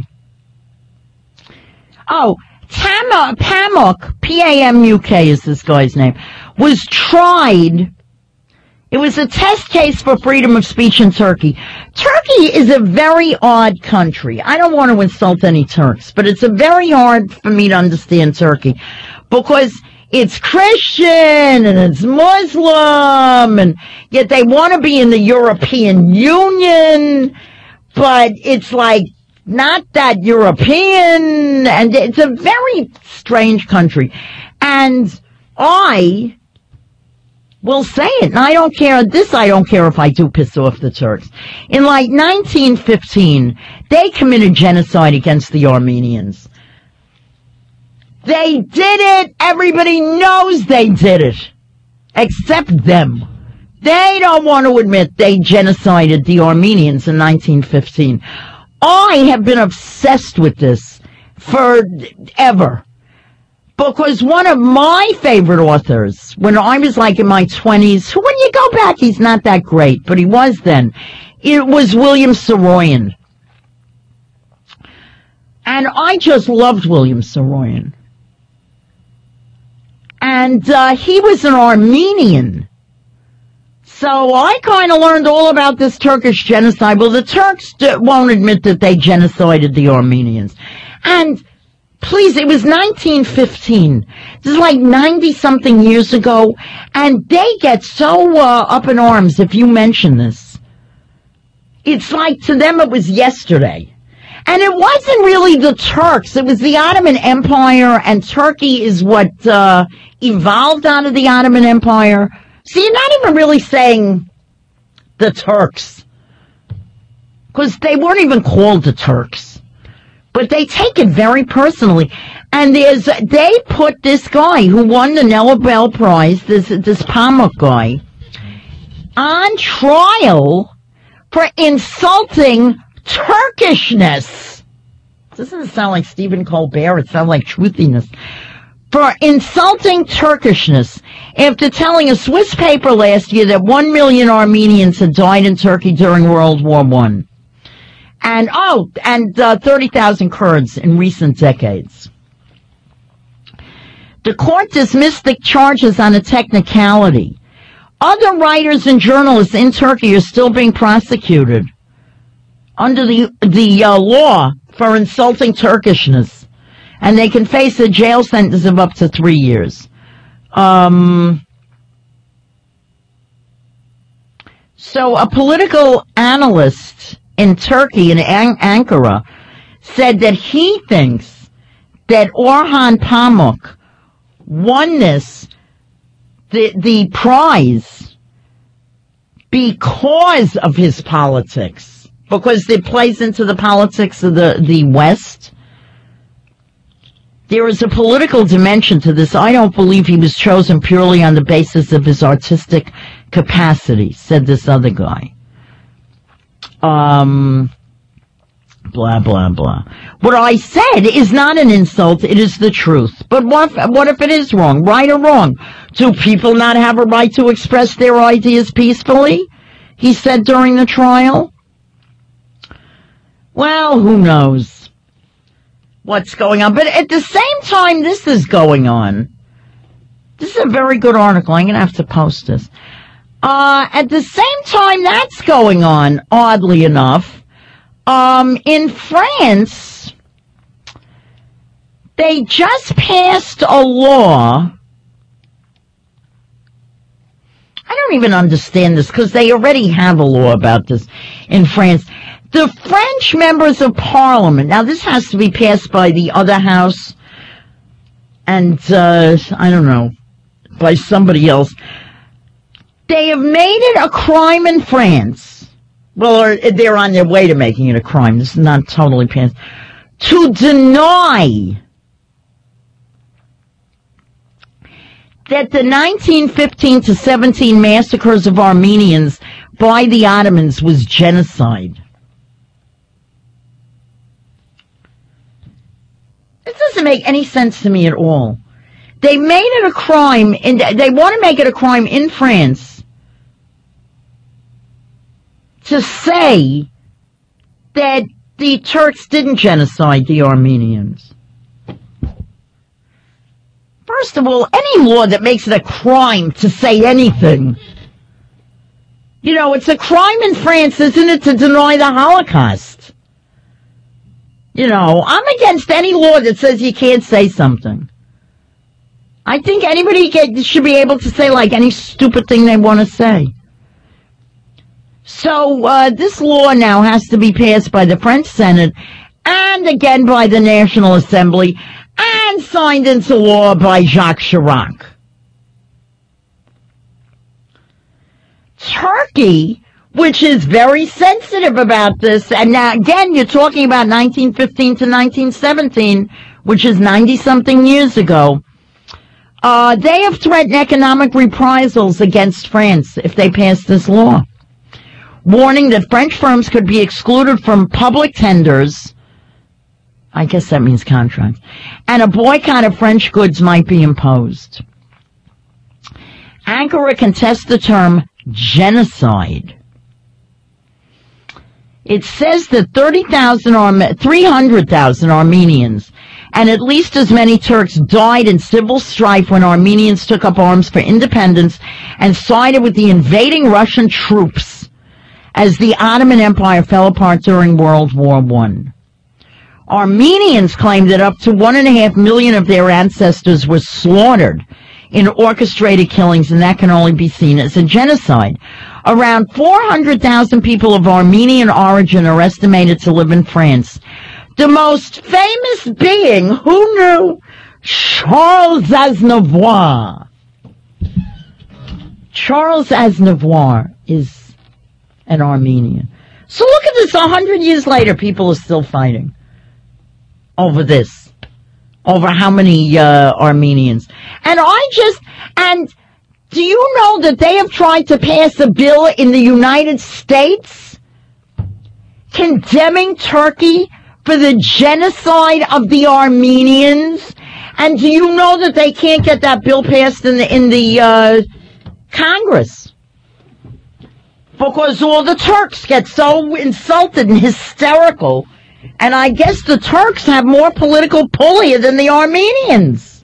Oh, Tam- Pamuk, P A M U K is this guy's name, was tried. It was a test case for freedom of speech in Turkey. Turkey is a very odd country. I don't want to insult any Turks, but it's a very hard for me to understand Turkey because it's Christian and it's Muslim, and yet they want to be in the European Union, but it's like not that European, and it's a very strange country. And I will say it, and I don't care, this I don't care if I do piss off the Turks. In like nineteen fifteen, they committed genocide against the Armenians. They did it. Everybody knows they did it. Except them. They don't want to admit they genocided the Armenians in nineteen fifteen. I have been obsessed with this forever. Because one of my favorite authors, when I was like in my twenties, who when you go back, he's not that great, but he was then, it was William Saroyan. And I just loved William Saroyan. And uh, he was an Armenian. So I kind of learned all about this Turkish genocide. Well, the Turks d- won't admit that they genocided the Armenians. And please, it was nineteen fifteen. This is like ninety-something years ago. And they get so uh, up in arms if you mention this. It's like to them it was yesterday. And it wasn't really the Turks. It was the Ottoman Empire, and Turkey is what uh, evolved out of the Ottoman Empire. So you're not even really saying the Turks, because they weren't even called the Turks. But they take it very personally. And there's they put this guy who won the Nobel Prize, this this Pamuk guy, on trial for insulting Turkishness. Doesn't it sound like Stephen Colbert? It sounds like truthiness. For insulting Turkishness after telling a Swiss paper last year that one million Armenians had died in Turkey during World War One. And, oh, and uh, thirty thousand Kurds in recent decades. The court dismissed the charges on a technicality. Other writers and journalists in Turkey are still being prosecuted under the the uh, law for insulting Turkishness, and they can face a jail sentence of up to three years. Um, so a political analyst in Turkey, in An- Ankara, said that he thinks that Orhan Pamuk won this, the, the prize, because of his politics. because it plays into the politics of the, the West. There is a political dimension to this. I don't believe he was chosen purely on the basis of his artistic capacity, said this other guy. Um, blah, blah, blah. What I said is not an insult, it is the truth. But what if, what if it is wrong, right or wrong? Do people not have a right to express their ideas peacefully? He said during the trial. Well, who knows what's going on. But at the same time this is going on, this is a very good article. I'm going to have to post this. Uh, at the same time that's going on, oddly enough, um, in France, they just passed a law. I don't even understand this because they already have a law about this in France. The French members of parliament, now this has to be passed by the other house and, uh, I don't know, by somebody else. They have made it a crime in France. Well, or they're on their way to making it a crime. This is not totally passed. To deny that the nineteen fifteen to seventeen massacres of Armenians by the Ottomans was genocide. This doesn't make any sense to me at all. They made it a crime, and they want to make it a crime in France to say that the Turks didn't genocide the Armenians. First of all, any law that makes it a crime to say anything, you know, it's a crime in France, isn't it, to deny the Holocaust? You know, I'm against any law that says you can't say something. I think anybody get, should be able to say, like, any stupid thing they want to say. So, uh, this law now has to be passed by the French Senate and again by the National Assembly and signed into law by Jacques Chirac. Turkey, which is very sensitive about this, and now again you're talking about nineteen fifteen to nineteen seventeen, which is ninety-something years ago, uh, they have threatened economic reprisals against France if they pass this law, warning that French firms could be excluded from public tenders. I guess that means contracts. And a boycott of French goods might be imposed. Ankara contests the term genocide. It says that thirty thousand, three hundred thousand Armenians and at least as many Turks died in civil strife when Armenians took up arms for independence and sided with the invading Russian troops as the Ottoman Empire fell apart during World War One. Armenians claim that up to one and a half million of their ancestors were slaughtered in orchestrated killings, and that can only be seen as a genocide. Around four hundred thousand people of Armenian origin are estimated to live in France. The most famous being, who knew? Charles Aznavour. Charles Aznavour is an Armenian. So look at this, a hundred years later, people are still fighting over this, over how many uh, Armenians. And I just, and do you know that they have tried to pass a bill in the United States condemning Turkey for the genocide of the Armenians? And do you know that they can't get that bill passed in the, in the uh, Congress? Because all the Turks get so insulted and hysterical. And I guess the Turks have more political pull than the Armenians.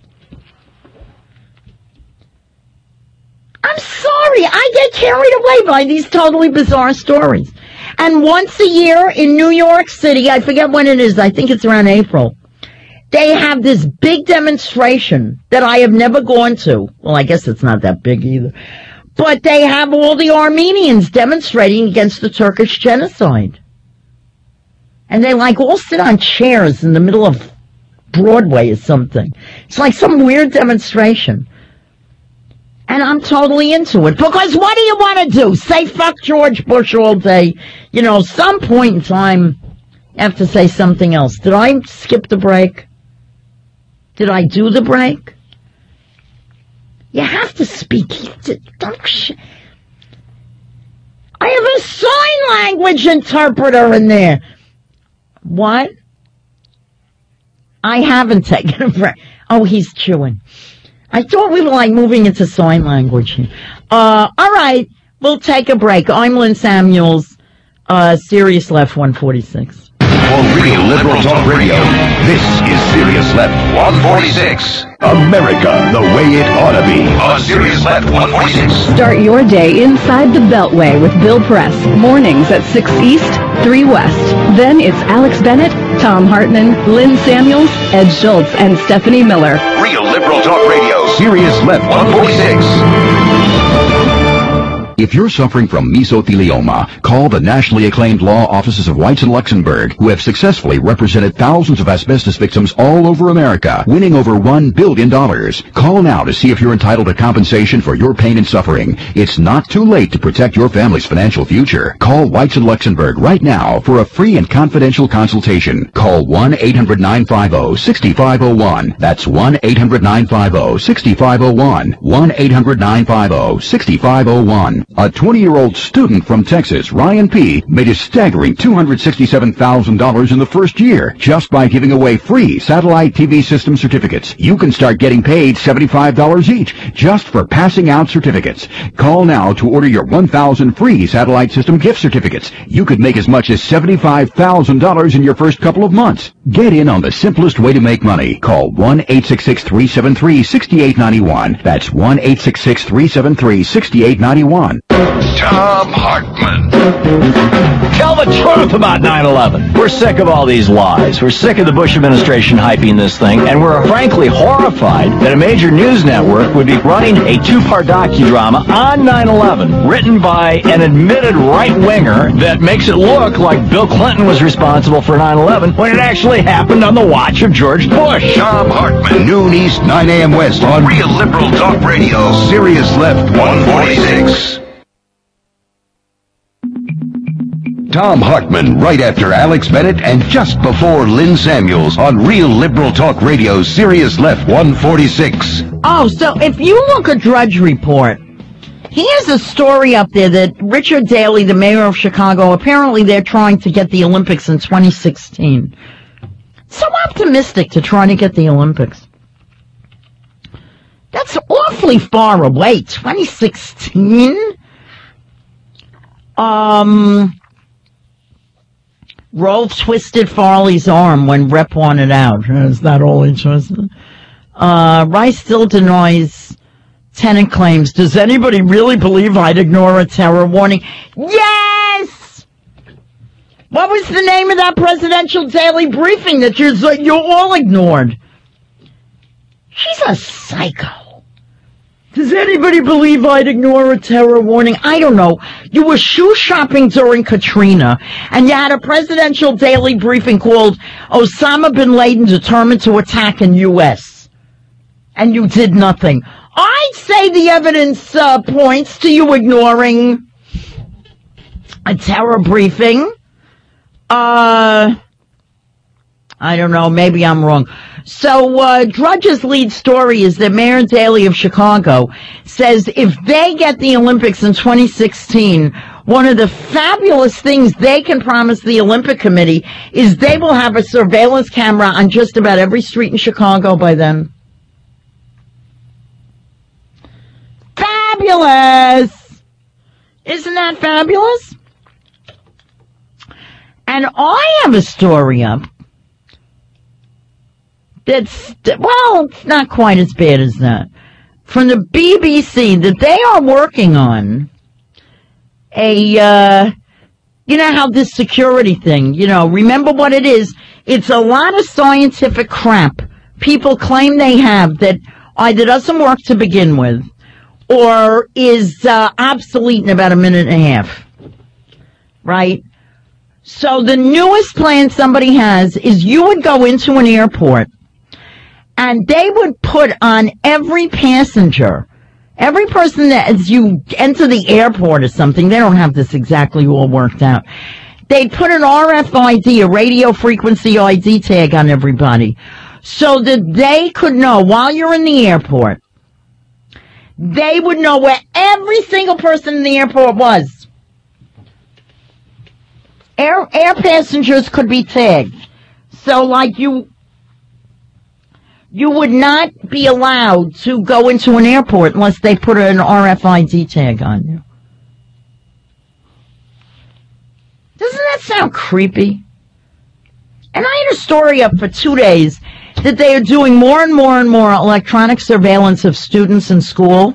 I'm sorry, I get carried away by these totally bizarre stories. And once a year in New York City, I forget when it is, I think it's around April, they have this big demonstration that I have never gone to. Well, I guess it's not that big either. But they have all the Armenians demonstrating against the Turkish genocide. And they like all sit on chairs in the middle of Broadway or something. It's like some weird demonstration. And I'm totally into it. Because what do you want to do? Say fuck George Bush all day? You know, some point in time, I have to say something else. Did I skip the break? Did I do the break? You have to speak. Don't sh- I have a sign language interpreter in there. What? I haven't taken a break. Oh, he's chewing. I thought we were like moving into sign language here. Uh, all right, we'll take a break. I'm Lynn Samuels, uh, Sirius Left one forty-six. For real liberal talk radio, this is Sirius Left one forty-six. America, the way it ought to be. On Sirius Left one forty-six. Start your day inside the Beltway with Bill Press. Mornings at six East, three West. Then it's Alex Bennett, Tom Hartman, Lynn Samuels, Ed Schultz, and Stephanie Miller. Real liberal talk radio, Sirius Left one forty-six. If you're suffering from mesothelioma, call the nationally acclaimed law offices of Weitz and Luxenberg, who have successfully represented thousands of asbestos victims all over America, winning over one billion dollars. Call now to see if you're entitled to compensation for your pain and suffering. It's not too late to protect your family's financial future. Call Weitz and Luxenberg right now for a free and confidential consultation. Call one eight hundred nine five zero six five zero one. That's one eight hundred nine five zero six five zero one. one eight hundred nine five zero six five zero one. A twenty-year-old student from Texas, Ryan P., made a staggering two hundred sixty-seven thousand dollars in the first year just by giving away free satellite T V system certificates. You can start getting paid seventy-five dollars each just for passing out certificates. Call now to order your one thousand free satellite system gift certificates. You could make as much as seventy-five thousand dollars in your first couple of months. Get in on the simplest way to make money. Call one eight six six three seven three six eight nine one. That's one eight six six three seven three six eight nine one. Tom Hartman. Tell the truth about nine eleven. We're sick of all these lies. We're sick of the Bush administration hyping this thing, and we're frankly horrified that a major news network would be running a two-part docudrama on nine eleven, written by an admitted right-winger that makes it look like Bill Clinton was responsible for nine eleven when it actually happened on the watch of George Bush. Tom Hartman, noon East, nine a.m. West on Real Liberal Talk Radio, Sirius Left one forty-six. Tom Hartman, right after Alex Bennett and just before Lynn Samuels on Real Liberal Talk Radio, Sirius Left one forty-six. Oh, so if you look at Drudge Report, he has a story up there that Richard Daley, the mayor of Chicago, apparently they're trying to get the Olympics in twenty sixteen. So optimistic to try to get the Olympics. That's awfully far away. twenty sixteen? Um... Rolf twisted Farley's arm when Rep wanted out. Is that all he twisted? Uh, Rice still denies tenant claims. Does anybody really believe I'd ignore a terror warning? Yes! What was the name of that presidential daily briefing that you're, you all ignored? She's a psycho. Does anybody believe I'd ignore a terror warning? I don't know. You were shoe shopping during Katrina, and you had a presidential daily briefing called Osama bin Laden determined to attack in U S And you did nothing. I'd say the evidence uh, points to you ignoring a terror briefing. Uh, I don't know. Maybe I'm wrong. So, uh, Drudge's lead story is that Mayor Daley of Chicago says if they get the Olympics in twenty sixteen, one of the fabulous things they can promise the Olympic Committee is they will have a surveillance camera on just about every street in Chicago by then. Fabulous! Isn't that fabulous? And I have a story up that's, well, it's not quite as bad as that. From the B B C, that they are working on a, uh, you know how this security thing, you know, remember what it is? It's a lot of scientific crap people claim they have that either doesn't work to begin with or is uh, obsolete in about a minute and a half. Right? So the newest plan somebody has is you would go into an airport and they would put on every passenger Every person that, as you enter the airport or something, they don't have this exactly all worked out. They put an R F I D, a radio frequency I D tag on everybody, so that they could know while you're in the airport, they would know where every single person in the airport was. Air, air passengers could be tagged. So, like, you, you would not be allowed to go into an airport unless they put an R F I D tag on you. Doesn't that sound creepy? And I had a story up for two days that they are doing more and more and more electronic surveillance of students in school.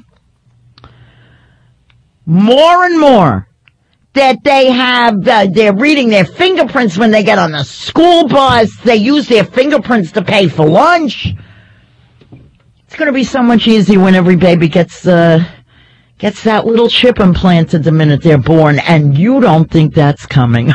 More and more. That they have, uh, they're reading their fingerprints when they get on the school bus. They use their fingerprints to pay for lunch. It's going to be so much easier when every baby gets, uh, gets that little chip implanted the minute they're born, and you don't think that's coming.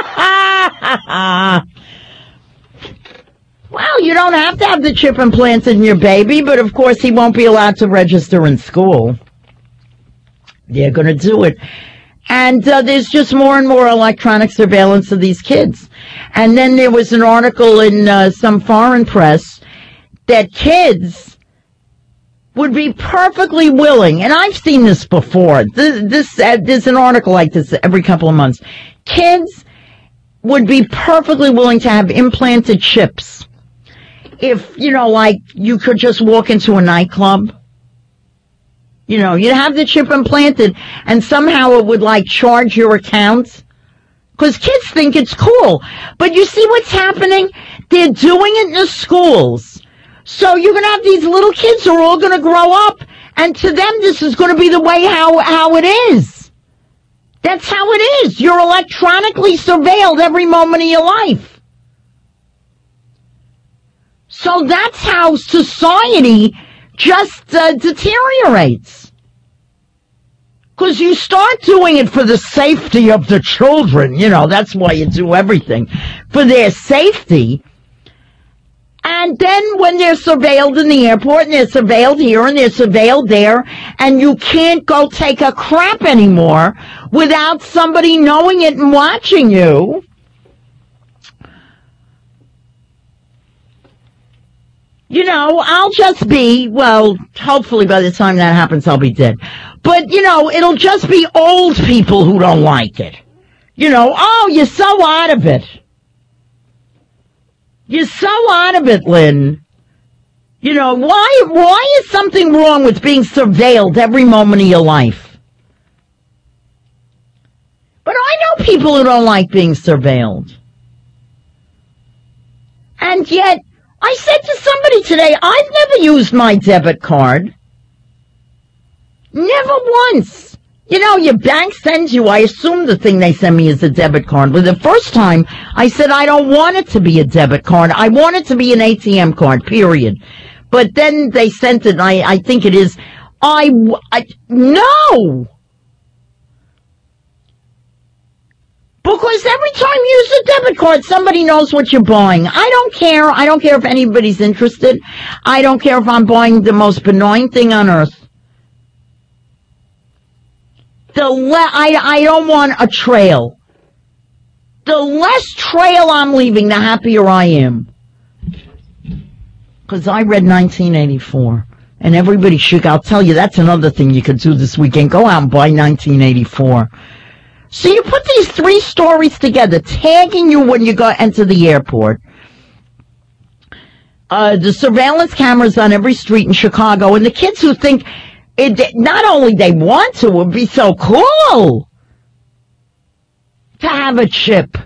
Well, you don't have to have the chip implanted in your baby, but of course he won't be allowed to register in school. They're going to do it. And uh, there's just more and more electronic surveillance of these kids. And then there was an article in uh, some foreign press that kids would be perfectly willing, and I've seen this before. This, this uh, there's an article like this every couple of months. Kids would be perfectly willing to have implanted chips. If, you know, like you could just walk into a nightclub. You know, you'd have the chip implanted, and somehow it would, like, charge your account. Because kids think it's cool. But you see what's happening? They're doing it in the schools. So you're going to have these little kids who are all going to grow up, and to them this is going to be the way how, how it is. That's how it is. You're electronically surveilled every moment of your life. So that's how society just uh, deteriorates. Because you start doing it for the safety of the children. You know, that's why you do everything. For their safety. And then when they're surveilled in the airport, and they're surveilled here, and they're surveilled there, and you can't go take a crap anymore without somebody knowing it and watching you. You know, I'll just be, well, hopefully by the time that happens, I'll be dead. But, you know, it'll just be old people who don't like it. You know, oh, you're so out of it. You're so out of it, Lynn. You know, why, why is something wrong with being surveilled every moment of your life? But I know people who don't like being surveilled. And yet, I said to somebody today, I've never used my debit card. Never once. You know, your bank sends you, I assume the thing they send me is a debit card. But the first time, I said I don't want it to be a debit card. I want it to be an A T M card, period. But then they sent it, I, I think it is, I, I, no! Because every time you use a debit card, somebody knows what you're buying. I don't care. I don't care if anybody's interested. I don't care if I'm buying the most benign thing on earth. The le- I, I don't want a trail. The less trail I'm leaving, the happier I am. Because I read nineteen eighty-four. And everybody should, I'll tell you, that's another thing you could do this weekend. Go out and buy nineteen eighty-four. So you put these three stories together, tagging you when you go enter the airport. Uh, the surveillance cameras on every street in Chicago, and the kids who think it, not only they want to, it would be so cool to have a chip.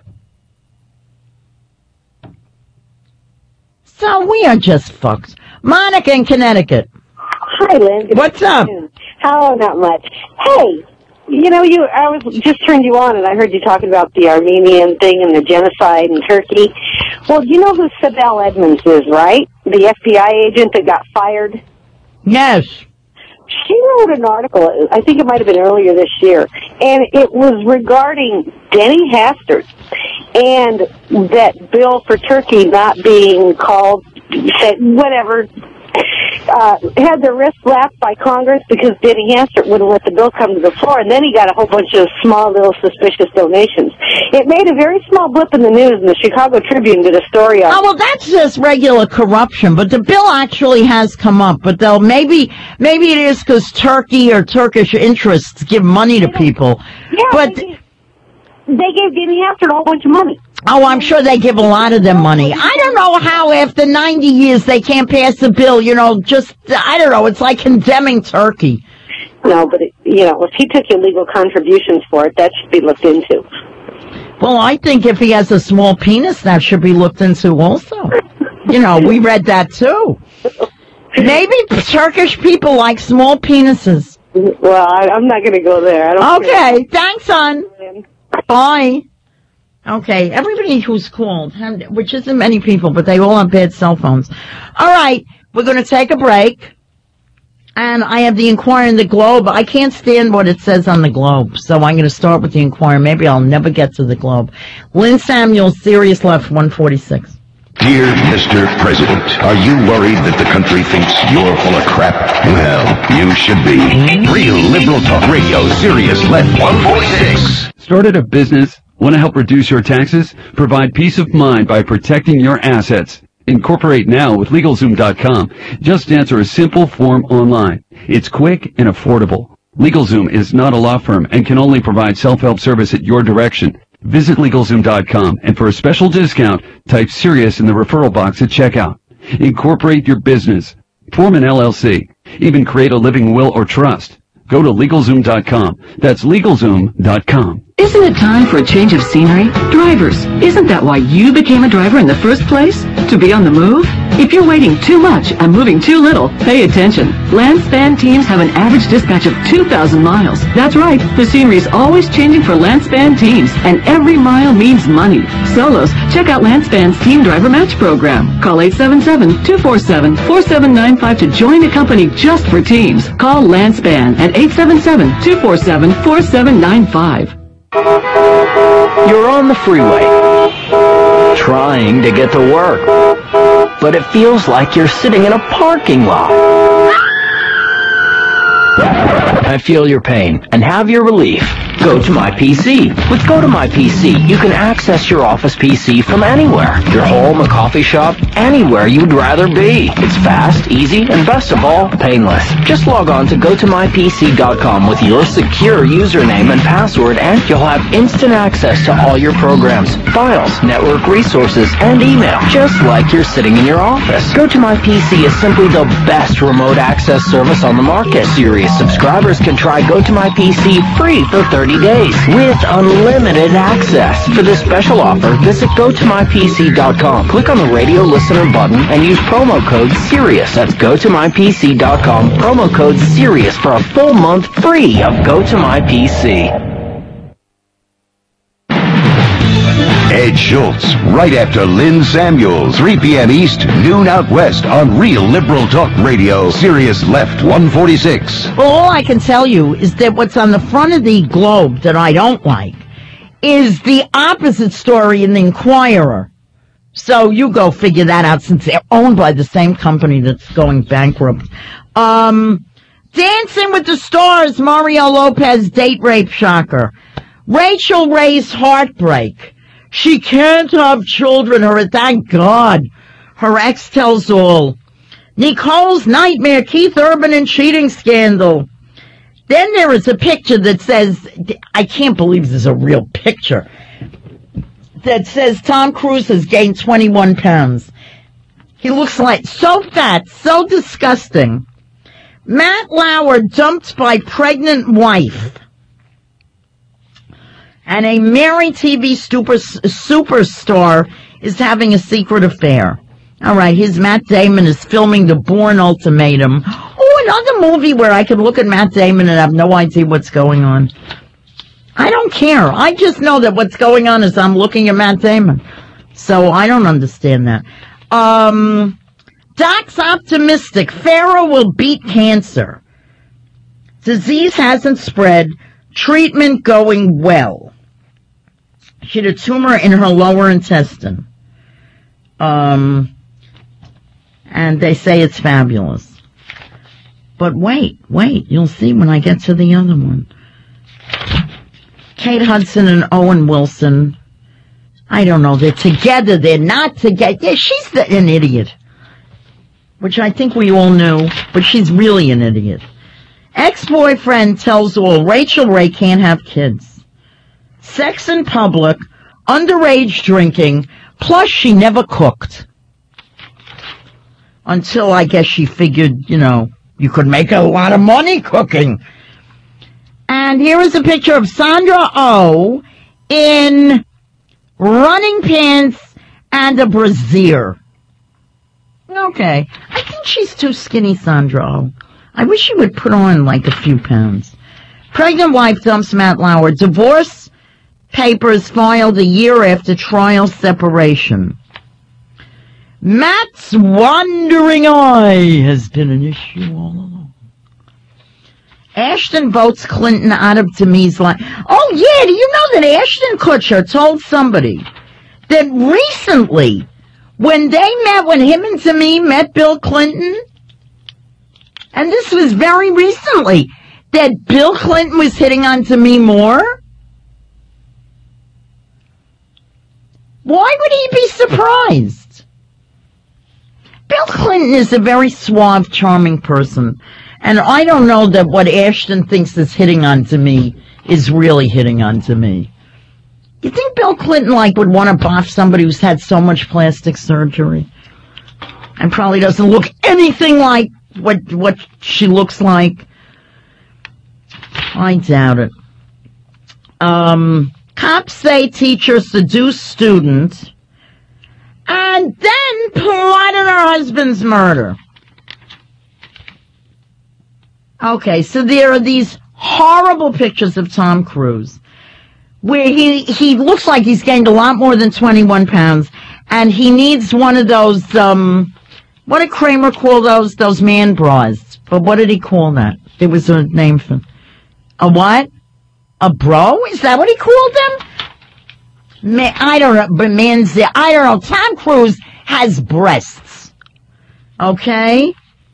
So we are just fucked. Monica in Connecticut. Hi, Lynn. Good What's up? afternoon. Oh, not much. Hey. You know, you I was just turned you on, and I heard you talking about the Armenian thing and the genocide in Turkey. Well, you know who Sibel Edmonds is, right? The F B I agent that got fired? Yes. She wrote an article, I think it might have been earlier this year, and it was regarding Denny Hastert and that bill for Turkey not being called, said, whatever. uh, had their wrist slapped by Congress because Denny Hastert wouldn't let the bill come to the floor, and then he got a whole bunch of small, little suspicious donations. It made a very small blip in the news, and the Chicago Tribune did a story on it. Oh, well, that's just regular corruption, but the bill actually has come up. But they'll maybe, maybe it is because Turkey or Turkish interests give money to people. Yeah, but they, they gave Denny Hastert a whole bunch of money. Oh, I'm sure they give a lot of them money. I don't know how after ninety years they can't pass a bill, you know, just, I don't know, it's like condemning Turkey. No, but, it, you know, if he took illegal contributions for it, that should be looked into. Well, I think if he has a small penis, that should be looked into also. You know, we read that too. Maybe Turkish people like small penises. Well, I, I'm not going to go there. I don't okay, thanks, son. Bye. Okay, everybody who's called, which isn't many people, but they all have bad cell phones. All right, we're going to take a break. And I have the Enquirer and the Globe. I can't stand what it says on the Globe, so I'm going to start with the Enquirer. Maybe I'll never get to the Globe. Lynn Samuels, Sirius Left, one forty-six. Dear Mister President, are you worried that the country thinks you're full of crap? Well, you should be. Real Liberal Talk Radio, Sirius Left, one forty-six. Started a business? Want to help reduce your taxes? Provide peace of mind by protecting your assets. Incorporate now with LegalZoom dot com. Just answer a simple form online. It's quick and affordable. LegalZoom is not a law firm and can only provide self-help service at your direction. Visit LegalZoom dot com and for a special discount, type Sirius in the referral box at checkout. Incorporate your business. Form an L L C. Even create a living will or trust. Go to LegalZoom dot com. That's LegalZoom dot com. Isn't it time for a change of scenery? Drivers, isn't that why you became a driver in the first place? To be on the move? If you're waiting too much and moving too little, pay attention. Landspan teams have an average dispatch of two thousand miles. That's right, the scenery is always changing for Landspan teams, and every mile means money. Solos, check out Landspan's Team Driver Match program. Call eight seven seven, two four seven, four seven nine five to join a company just for teams. Call Landspan at eight seven seven, two four seven, four seven nine five. You're on the freeway, trying to get to work, but it feels like you're sitting in a parking lot. I feel your pain and have your relief. Go to My P C. With Go to My P C, you can access your office P C from anywhere. Your home, a coffee shop, anywhere you'd rather be. It's fast, easy, and best of all, painless. Just log on to go to my p c dot com with your secure username and password, and you'll have instant access to all your programs, files, network resources, and email, just like you're sitting in your office. Go to My P C is simply the best remote access service on the market. Serious subscribers can try Go to My P C free for thirty days with unlimited access. For this special offer, visit go to my p c dot com. Click on the radio listener button and use promo code SIRIUS. That's go to my p c dot com. Promo code SIRIUS for a full month free of Go to My P C. Ed Schultz, right after Lynn Samuels, three p.m. East, noon out west on Real Liberal Talk Radio, Sirius Left one forty-six. Well, all I can tell you is that what's on the front of the Globe that I don't like is the opposite story in the Enquirer. So you go figure that out since they're owned by the same company that's going bankrupt. Um, Dancing with the Stars, Mario Lopez date rape shocker. Rachel Ray's heartbreak. She can't have children, or thank God. Her ex tells all. Nicole's nightmare, Keith Urban and cheating scandal. Then there is a picture that says, I can't believe this is a real picture, that says Tom Cruise has gained twenty-one pounds. He looks like so fat, so disgusting. Matt Lauer dumped by pregnant wife. And a married T V super, superstar is having a secret affair. All right, his Matt Damon is filming The Bourne Ultimatum. Oh, another movie where I can look at Matt Damon and have no idea what's going on. I don't care. I just know that what's going on is I'm looking at Matt Damon. So I don't understand that. Um, Doc's optimistic. Pharaoh will beat cancer. Disease hasn't spread. Treatment going well. She had a tumor in her lower intestine. Um, and they say it's fabulous. But wait, wait, you'll see when I get to the other one. Kate Hudson and Owen Wilson. I don't know, they're together, they're not together. Yeah, she's the, an idiot. Which I think we all knew, but she's really an idiot. Ex-boyfriend tells all Rachel Ray can't have kids. Sex in public, underage drinking, plus she never cooked. Until I guess she figured, you know, you could make a lot of money cooking. And here is a picture of Sandra Oh in running pants and a brassiere. Okay. I think she's too skinny, Sandra Oh. I wish she would put on like a few pounds. Pregnant wife dumps Matt Lauer. Divorce papers filed a year after trial separation. Matt's wandering eye has been an issue all along. Ashton votes Clinton out of Demi's life. Oh, yeah, do you know that Ashton Kutcher told somebody that recently, when they met, when him and Demi met Bill Clinton, and this was very recently, that Bill Clinton was hitting on Demi Moore? Why would he be surprised? Bill Clinton is a very suave, charming person. And I don't know that what Ashton thinks is hitting on to me is really hitting on to me. You think Bill Clinton, like, would want to boff somebody who's had so much plastic surgery? And probably doesn't look anything like what, what she looks like? I doubt it. Um, cops say teacher seduced student and then plotted her husband's murder. Okay, so there are these horrible pictures of Tom Cruise where he, he looks like he's gained a lot more than twenty-one pounds, and he needs one of those, um, what did Kramer call those? Those man bras. But what did he call that? There was a name for a what? A bro? Is that what he called them? Man, I don't know, but man's, I don't know. Tom Cruise has breasts. Okay?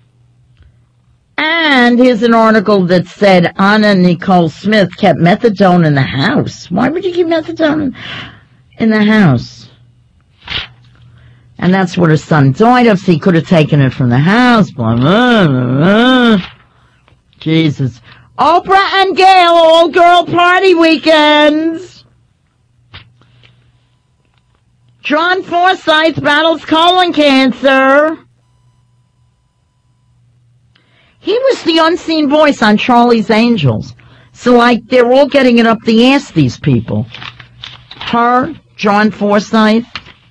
And here's an article that said Anna Nicole Smith kept methadone in the house. Why would you keep methadone in the house? And that's what her son died of, so he could have taken it from the house. Blah, blah, blah, blah. Jesus. Oprah and Gail, all-girl party weekends. John Forsythe battles colon cancer. He was the unseen voice on Charlie's Angels. So, like, they're all getting it up the ass, these people. Her, John Forsythe.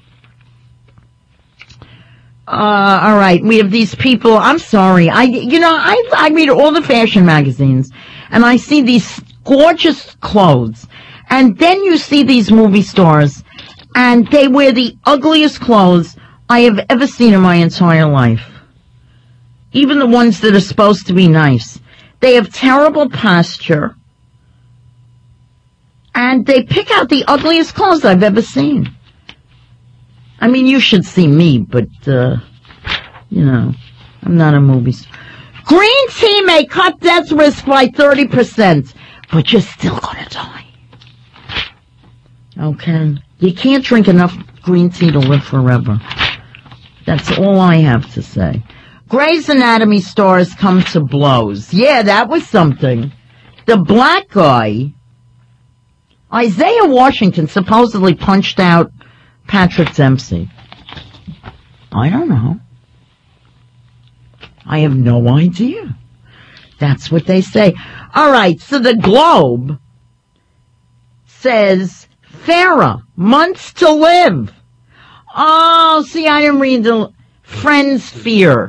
Uh, all right, we have these people. I'm sorry. I, you know, I, I read all the fashion magazines, and I see these gorgeous clothes. And then you see these movie stars, and they wear the ugliest clothes I have ever seen in my entire life. Even the ones that are supposed to be nice. They have terrible posture. And they pick out the ugliest clothes I've ever seen. I mean, you should see me, but, uh, you know, I'm not a movie star. Green tea may cut death risk by thirty percent, but you're still gonna die. Okay? You can't drink enough green tea to live forever. That's all I have to say. Grey's Anatomy stars come to blows. Yeah, that was something. The black guy, Isaiah Washington, supposedly punched out Patrick Dempsey. I don't know. I have no idea. That's what they say. All right, so the Globe says, Farrah, months to live. Oh, see, I didn't read the Friends Fear.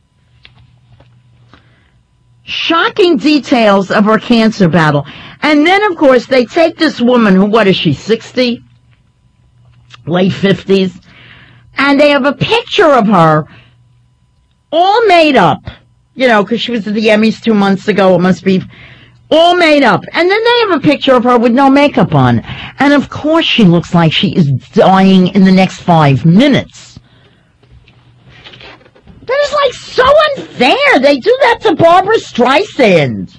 Shocking details of her cancer battle. And then, of course, they take this woman who, what is she, sixty? Late fifties? And they have a picture of her all made up. You know, because she was at the Emmys two months ago. It must be all made up. And then they have a picture of her with no makeup on. And, of course, she looks like she is dying in the next five minutes. Then is like so unfair. They do that to Barbara Streisand.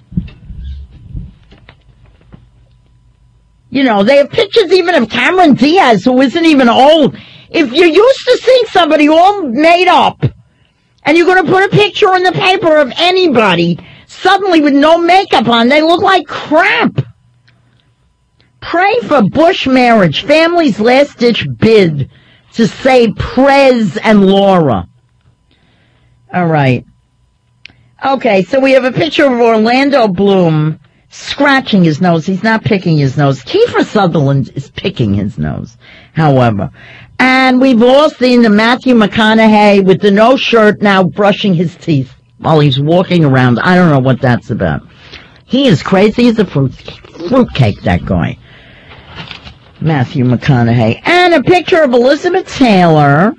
You know, they have pictures even of Cameron Diaz, who isn't even old. If you're used to seeing somebody all made up, and you're going to put a picture in the paper of anybody, suddenly with no makeup on, they look like crap. Pray for Bush marriage, family's last-ditch bid to save Prez and Laura. All right. Okay, so we have a picture of Orlando Bloom scratching his nose. He's not picking his nose. Kiefer Sutherland is picking his nose, however. And we've all seen the Matthew McConaughey with the no shirt now brushing his teeth while he's walking around. I don't know what that's about. He is crazy as a fruit fruitcake, that guy. Matthew McConaughey. And a picture of Elizabeth Taylor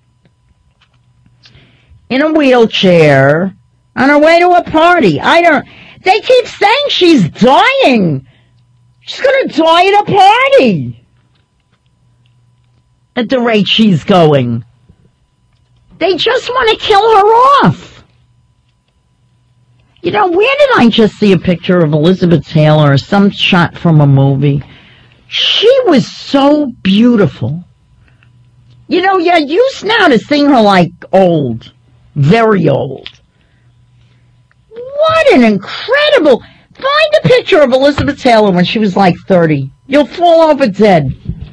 in a wheelchair on her way to a party. I don't... They keep saying she's dying. She's going to die at a party. At the rate she's going. They just want to kill her off. You know, where did I just see a picture of Elizabeth Taylor or some shot from a movie? She was so beautiful. You know, you're used now to seeing her like old. Very old. What an incredible... Find a picture of Elizabeth Taylor when she was like thirty. You'll fall over dead.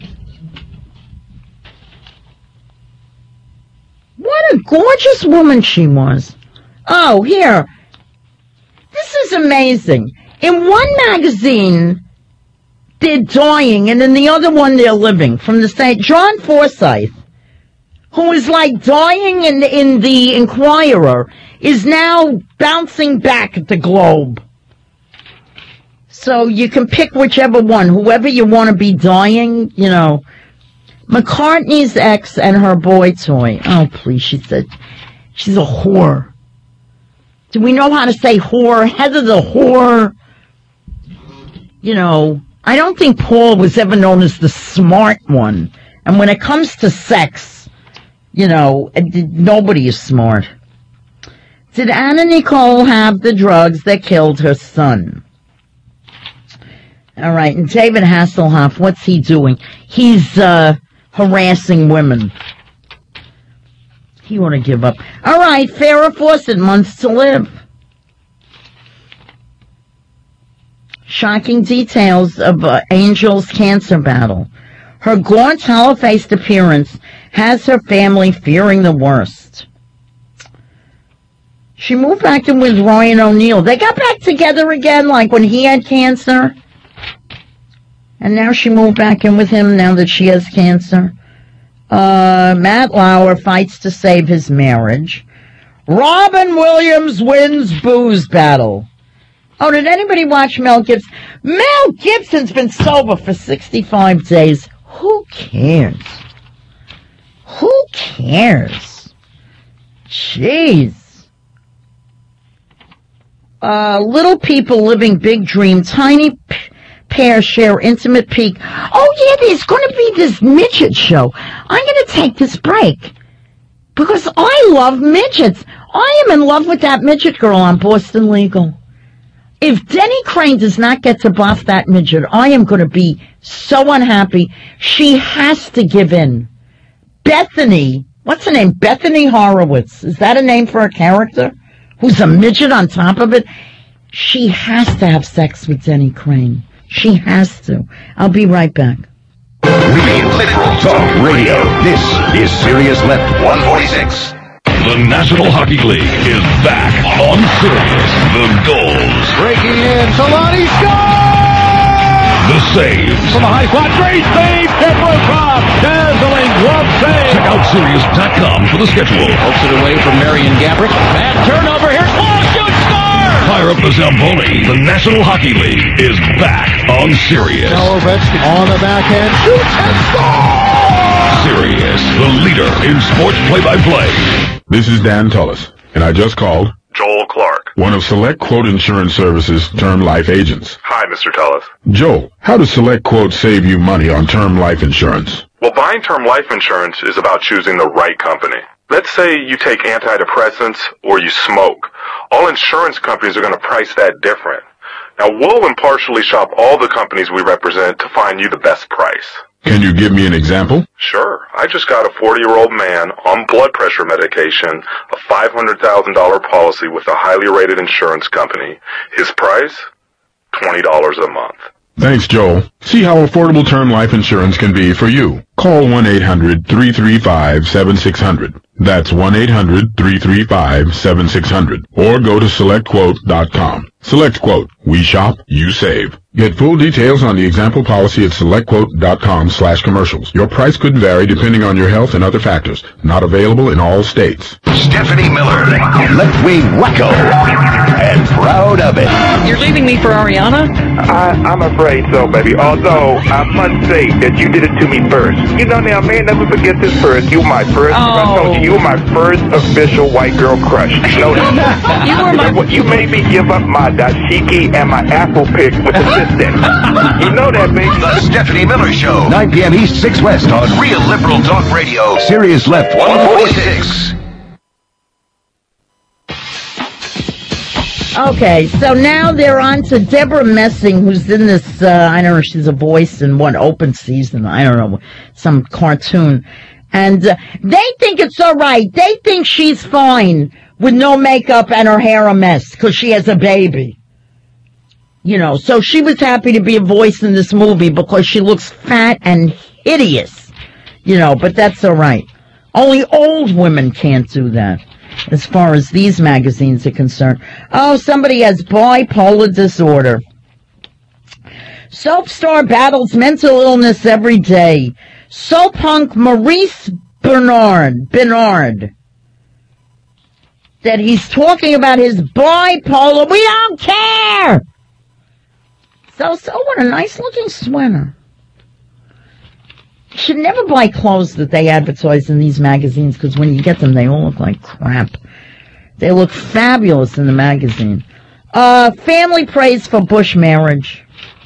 What a gorgeous woman she was. Oh, here. This is amazing. In one magazine, they're dying, and in the other one, they're living. From the state, John Forsyth, who is like dying in the, in the Inquirer, is now bouncing back at the Globe. So you can pick whichever one, whoever you want to be dying, you know. McCartney's ex and her boy toy. Oh, please, she said, she's a whore. Do we know how to say whore? Heather the whore. You know, I don't think Paul was ever known as the smart one. And when it comes to sex, you know, nobody is smart. Did Anna Nicole have the drugs that killed her son? All right, and David Hasselhoff, what's he doing? He's uh, harassing women. He ought to give up. All right, Farrah Fawcett, months to live. Shocking details of uh, Angel's cancer battle. Her gaunt, hollow-faced appearance has her family fearing the worst. She moved back in with Ryan O'Neal. They got back together again, like when he had cancer. And now she moved back in with him now that she has cancer. Uh, Matt Lauer fights to save his marriage. Robin Williams wins booze battle. Oh, did anybody watch Mel Gibson? Mel Gibson's been sober for sixty-five days. Who cares? Who cares? Jeez. Uh, little people living big dream. Tiny p- pair share intimate peek. Oh, yeah, there's going to be this midget show. I'm going to take this break because I love midgets. I am in love with that midget girl on Boston Legal. If Denny Crane does not get to buff that midget, I am going to be so unhappy. She has to give in. Bethany, what's her name? Bethany Horowitz. Is that a name for a character? Who's a midget on top of it? She has to have sex with Denny Crane. She has to. I'll be right back. Real Liberal Talk Radio. This is Sirius Left one forty-six. The National Hockey League is back on Sirius. The goals. Breaking in, Solani scores! The saves. From a high spot, great save, Teprokov, dazzling glove save. Check out Sirius dot com for the schedule. Pokes it away from Marion Gabrick. Bad turnover here. Oh, shoot, score! Fire up the Zamboni. The National Hockey League is back on Sirius. Now Ovechkin on the backhand, shoots and scores! Sirius, the leader in sports play-by-play. This is Dan Tullis, and I just called Joel Clark, one of Select Quote Insurance Services' term life agents. Hi, Mister Tullis. Joel, how does Select Quote save you money on term life insurance? Well, buying term life insurance is about choosing the right company. Let's say you take antidepressants or you smoke. All insurance companies are going to price that different. Now, we'll impartially shop all the companies we represent to find you the best price. Can you give me an example? Sure. I just got a forty-year-old man on blood pressure medication, a five hundred thousand dollars policy with a highly rated insurance company. His price? twenty dollars a month. Thanks, Joel. See how affordable term life insurance can be for you. Call one eight hundred, three three five, seven six zero zero. That's one eight hundred, three three five, seven six zero zero. Or go to select quote dot com. SelectQuote. We shop, you save. Get full details on the example policy at selectquote.com slash commercials. Your price could vary depending on your health and other factors. Not available in all states. Stephanie Miller, left-wing wacko, and proud of it. You're leaving me for Ariana? I, I'm afraid so, baby. Although, I must say that you did it to me first. You know now, man, never forget this first. You were my first, oh. I told you, you were my first official white girl crush. Know that. You were my... You made me give up my dashiki and my apple pick with the assistant. You know that, baby. The Stephanie Miller Show. nine p.m. East, six West on Real Liberal Talk Radio. Sirius Left one forty-six. Okay, so now they're on to Deborah Messing, who's in this, uh, I don't know, she's a voice in one open season, I don't know, some cartoon. And uh, they think it's all right. They think she's fine with no makeup and her hair a mess because she has a baby. You know, so she was happy to be a voice in this movie because she looks fat and hideous. You know, but that's all right. Only old women can't do that, as far as these magazines are concerned. Oh, somebody has bipolar disorder. Soap star battles mental illness every day. Soap hunk Maurice Bernard, Bernard, that he's talking about his bipolar. We don't care! So, so what a nice looking sweater. You should never buy clothes that they advertise in these magazines, because when you get them, they all look like crap. They look fabulous in the magazine. Uh, family prays for Bush marriage.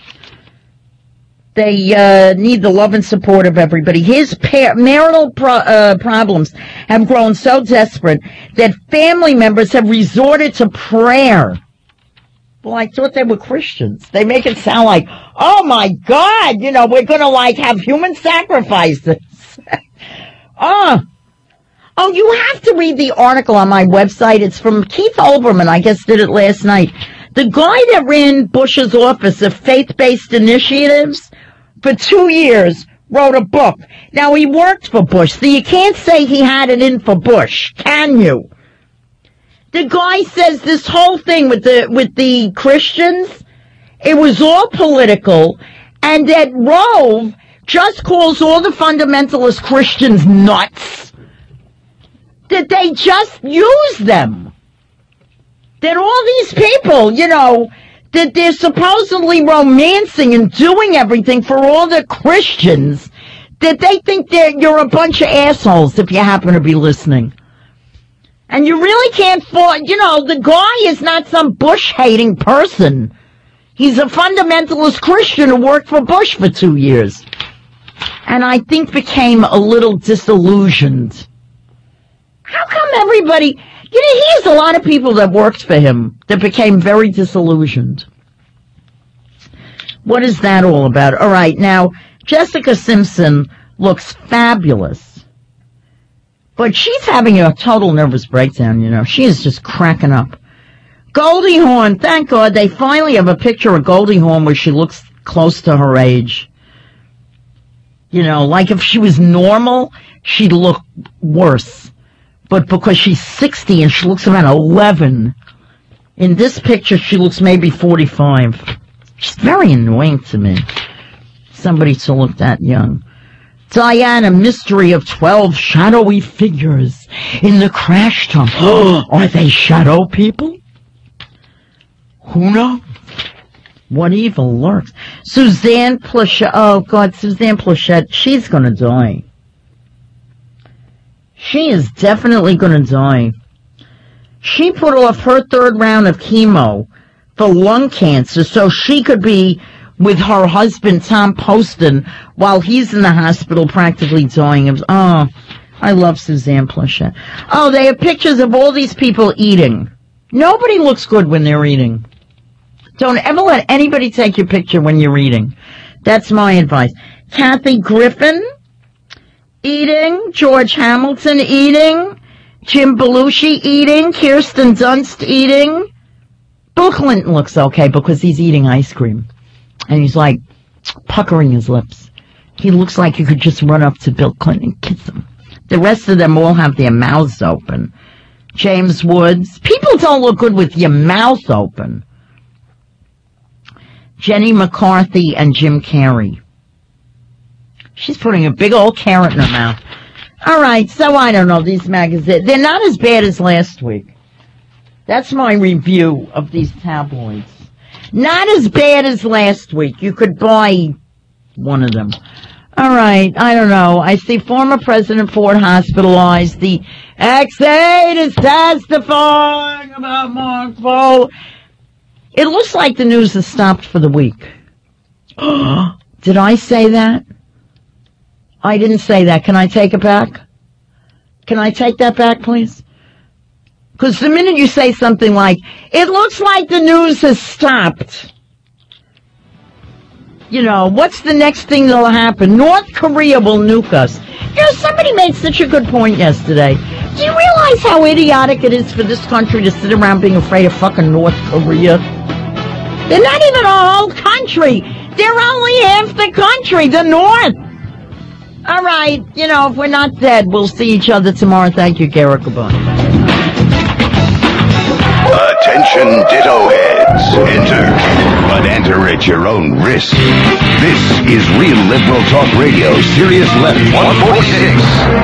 They uh, need the love and support of everybody. His par- marital pro- uh, problems have grown so desperate that family members have resorted to prayer. Well, I thought they were Christians. They make it sound like, oh my God, you know, we're going to like have human sacrifices. oh, oh, you have to read the article on my website. It's from Keith Olbermann. I guess did it last night. The guy that ran Bush's office of faith-based initiatives for two years wrote a book. Now, he worked for Bush, so you can't say he had it in for Bush, can you? The guy says this whole thing with the with the Christians, it was all political, and that Rove just calls all the fundamentalist Christians nuts. That they just use them. That all these people, you know, that they're supposedly romancing and doing everything for all the Christians, that they think that you're a bunch of assholes if you happen to be listening. And you really can't fall, you know, the guy is not some Bush-hating person. He's a fundamentalist Christian who worked for Bush for two years. And I think became a little disillusioned. How come everybody, you know, he has a lot of people that worked for him that became very disillusioned. What is that all about? All right, now, Jessica Simpson looks fabulous. But she's having a total nervous breakdown, you know. She is just cracking up. Goldie Hawn, thank God, they finally have a picture of Goldie Hawn where she looks close to her age. You know, like if she was normal, she'd look worse. But because she's sixty and she looks about eleven, in this picture she looks maybe forty-five. She's very annoying to me. Somebody to look that young. Diana, mystery of twelve shadowy figures in the crash tub. Are they shadow people? Who knows? What evil lurks? Suzanne Plachette. Oh, God, Suzanne Plachette. She's going to die. She is definitely going to die. She put off her third round of chemo for lung cancer so she could be with her husband, Tom Poston, while he's in the hospital practically dying of, oh, I love Suzanne Plachette. Oh, they have pictures of all these people eating. Nobody looks good when they're eating. Don't ever let anybody take your picture when you're eating. That's my advice. Kathy Griffin eating. George Hamilton eating. Jim Belushi eating. Kirsten Dunst eating. Bill Clinton looks okay because he's eating ice cream. And he's like puckering his lips. He looks like you could just run up to Bill Clinton and kiss him. The rest of them all have their mouths open. James Woods. People don't look good with your mouth open. Jenny McCarthy and Jim Carrey. She's putting a big old carrot in her mouth. All right, so I don't know, these magazines. They're not as bad as last week. That's my review of these tabloids. Not as bad as last week. You could buy one of them. All right, I don't know. I see former President Ford hospitalized. The X eight is testifying about Mark Foley. It looks like the news has stopped for the week. Did I say that? I didn't say that. Can I take it back? Can I take that back, please? Because the minute you say something like, it looks like the news has stopped, you know, what's the next thing that'll happen? North Korea will nuke us. You know, somebody made such a good point yesterday. Do you realize how idiotic it is for this country to sit around being afraid of fucking North Korea? They're not even a whole country. They're only half the country, the North. All right, you know, if we're not dead, we'll see each other tomorrow. Thank you, Garrett. Goodbye. Attention ditto heads. Enter, but enter at your own risk. This is Real Liberal Talk Radio, Sirius Left one forty-six.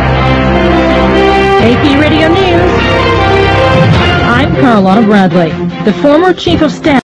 A P Radio News. I'm Carlotta Bradley. The former chief of staff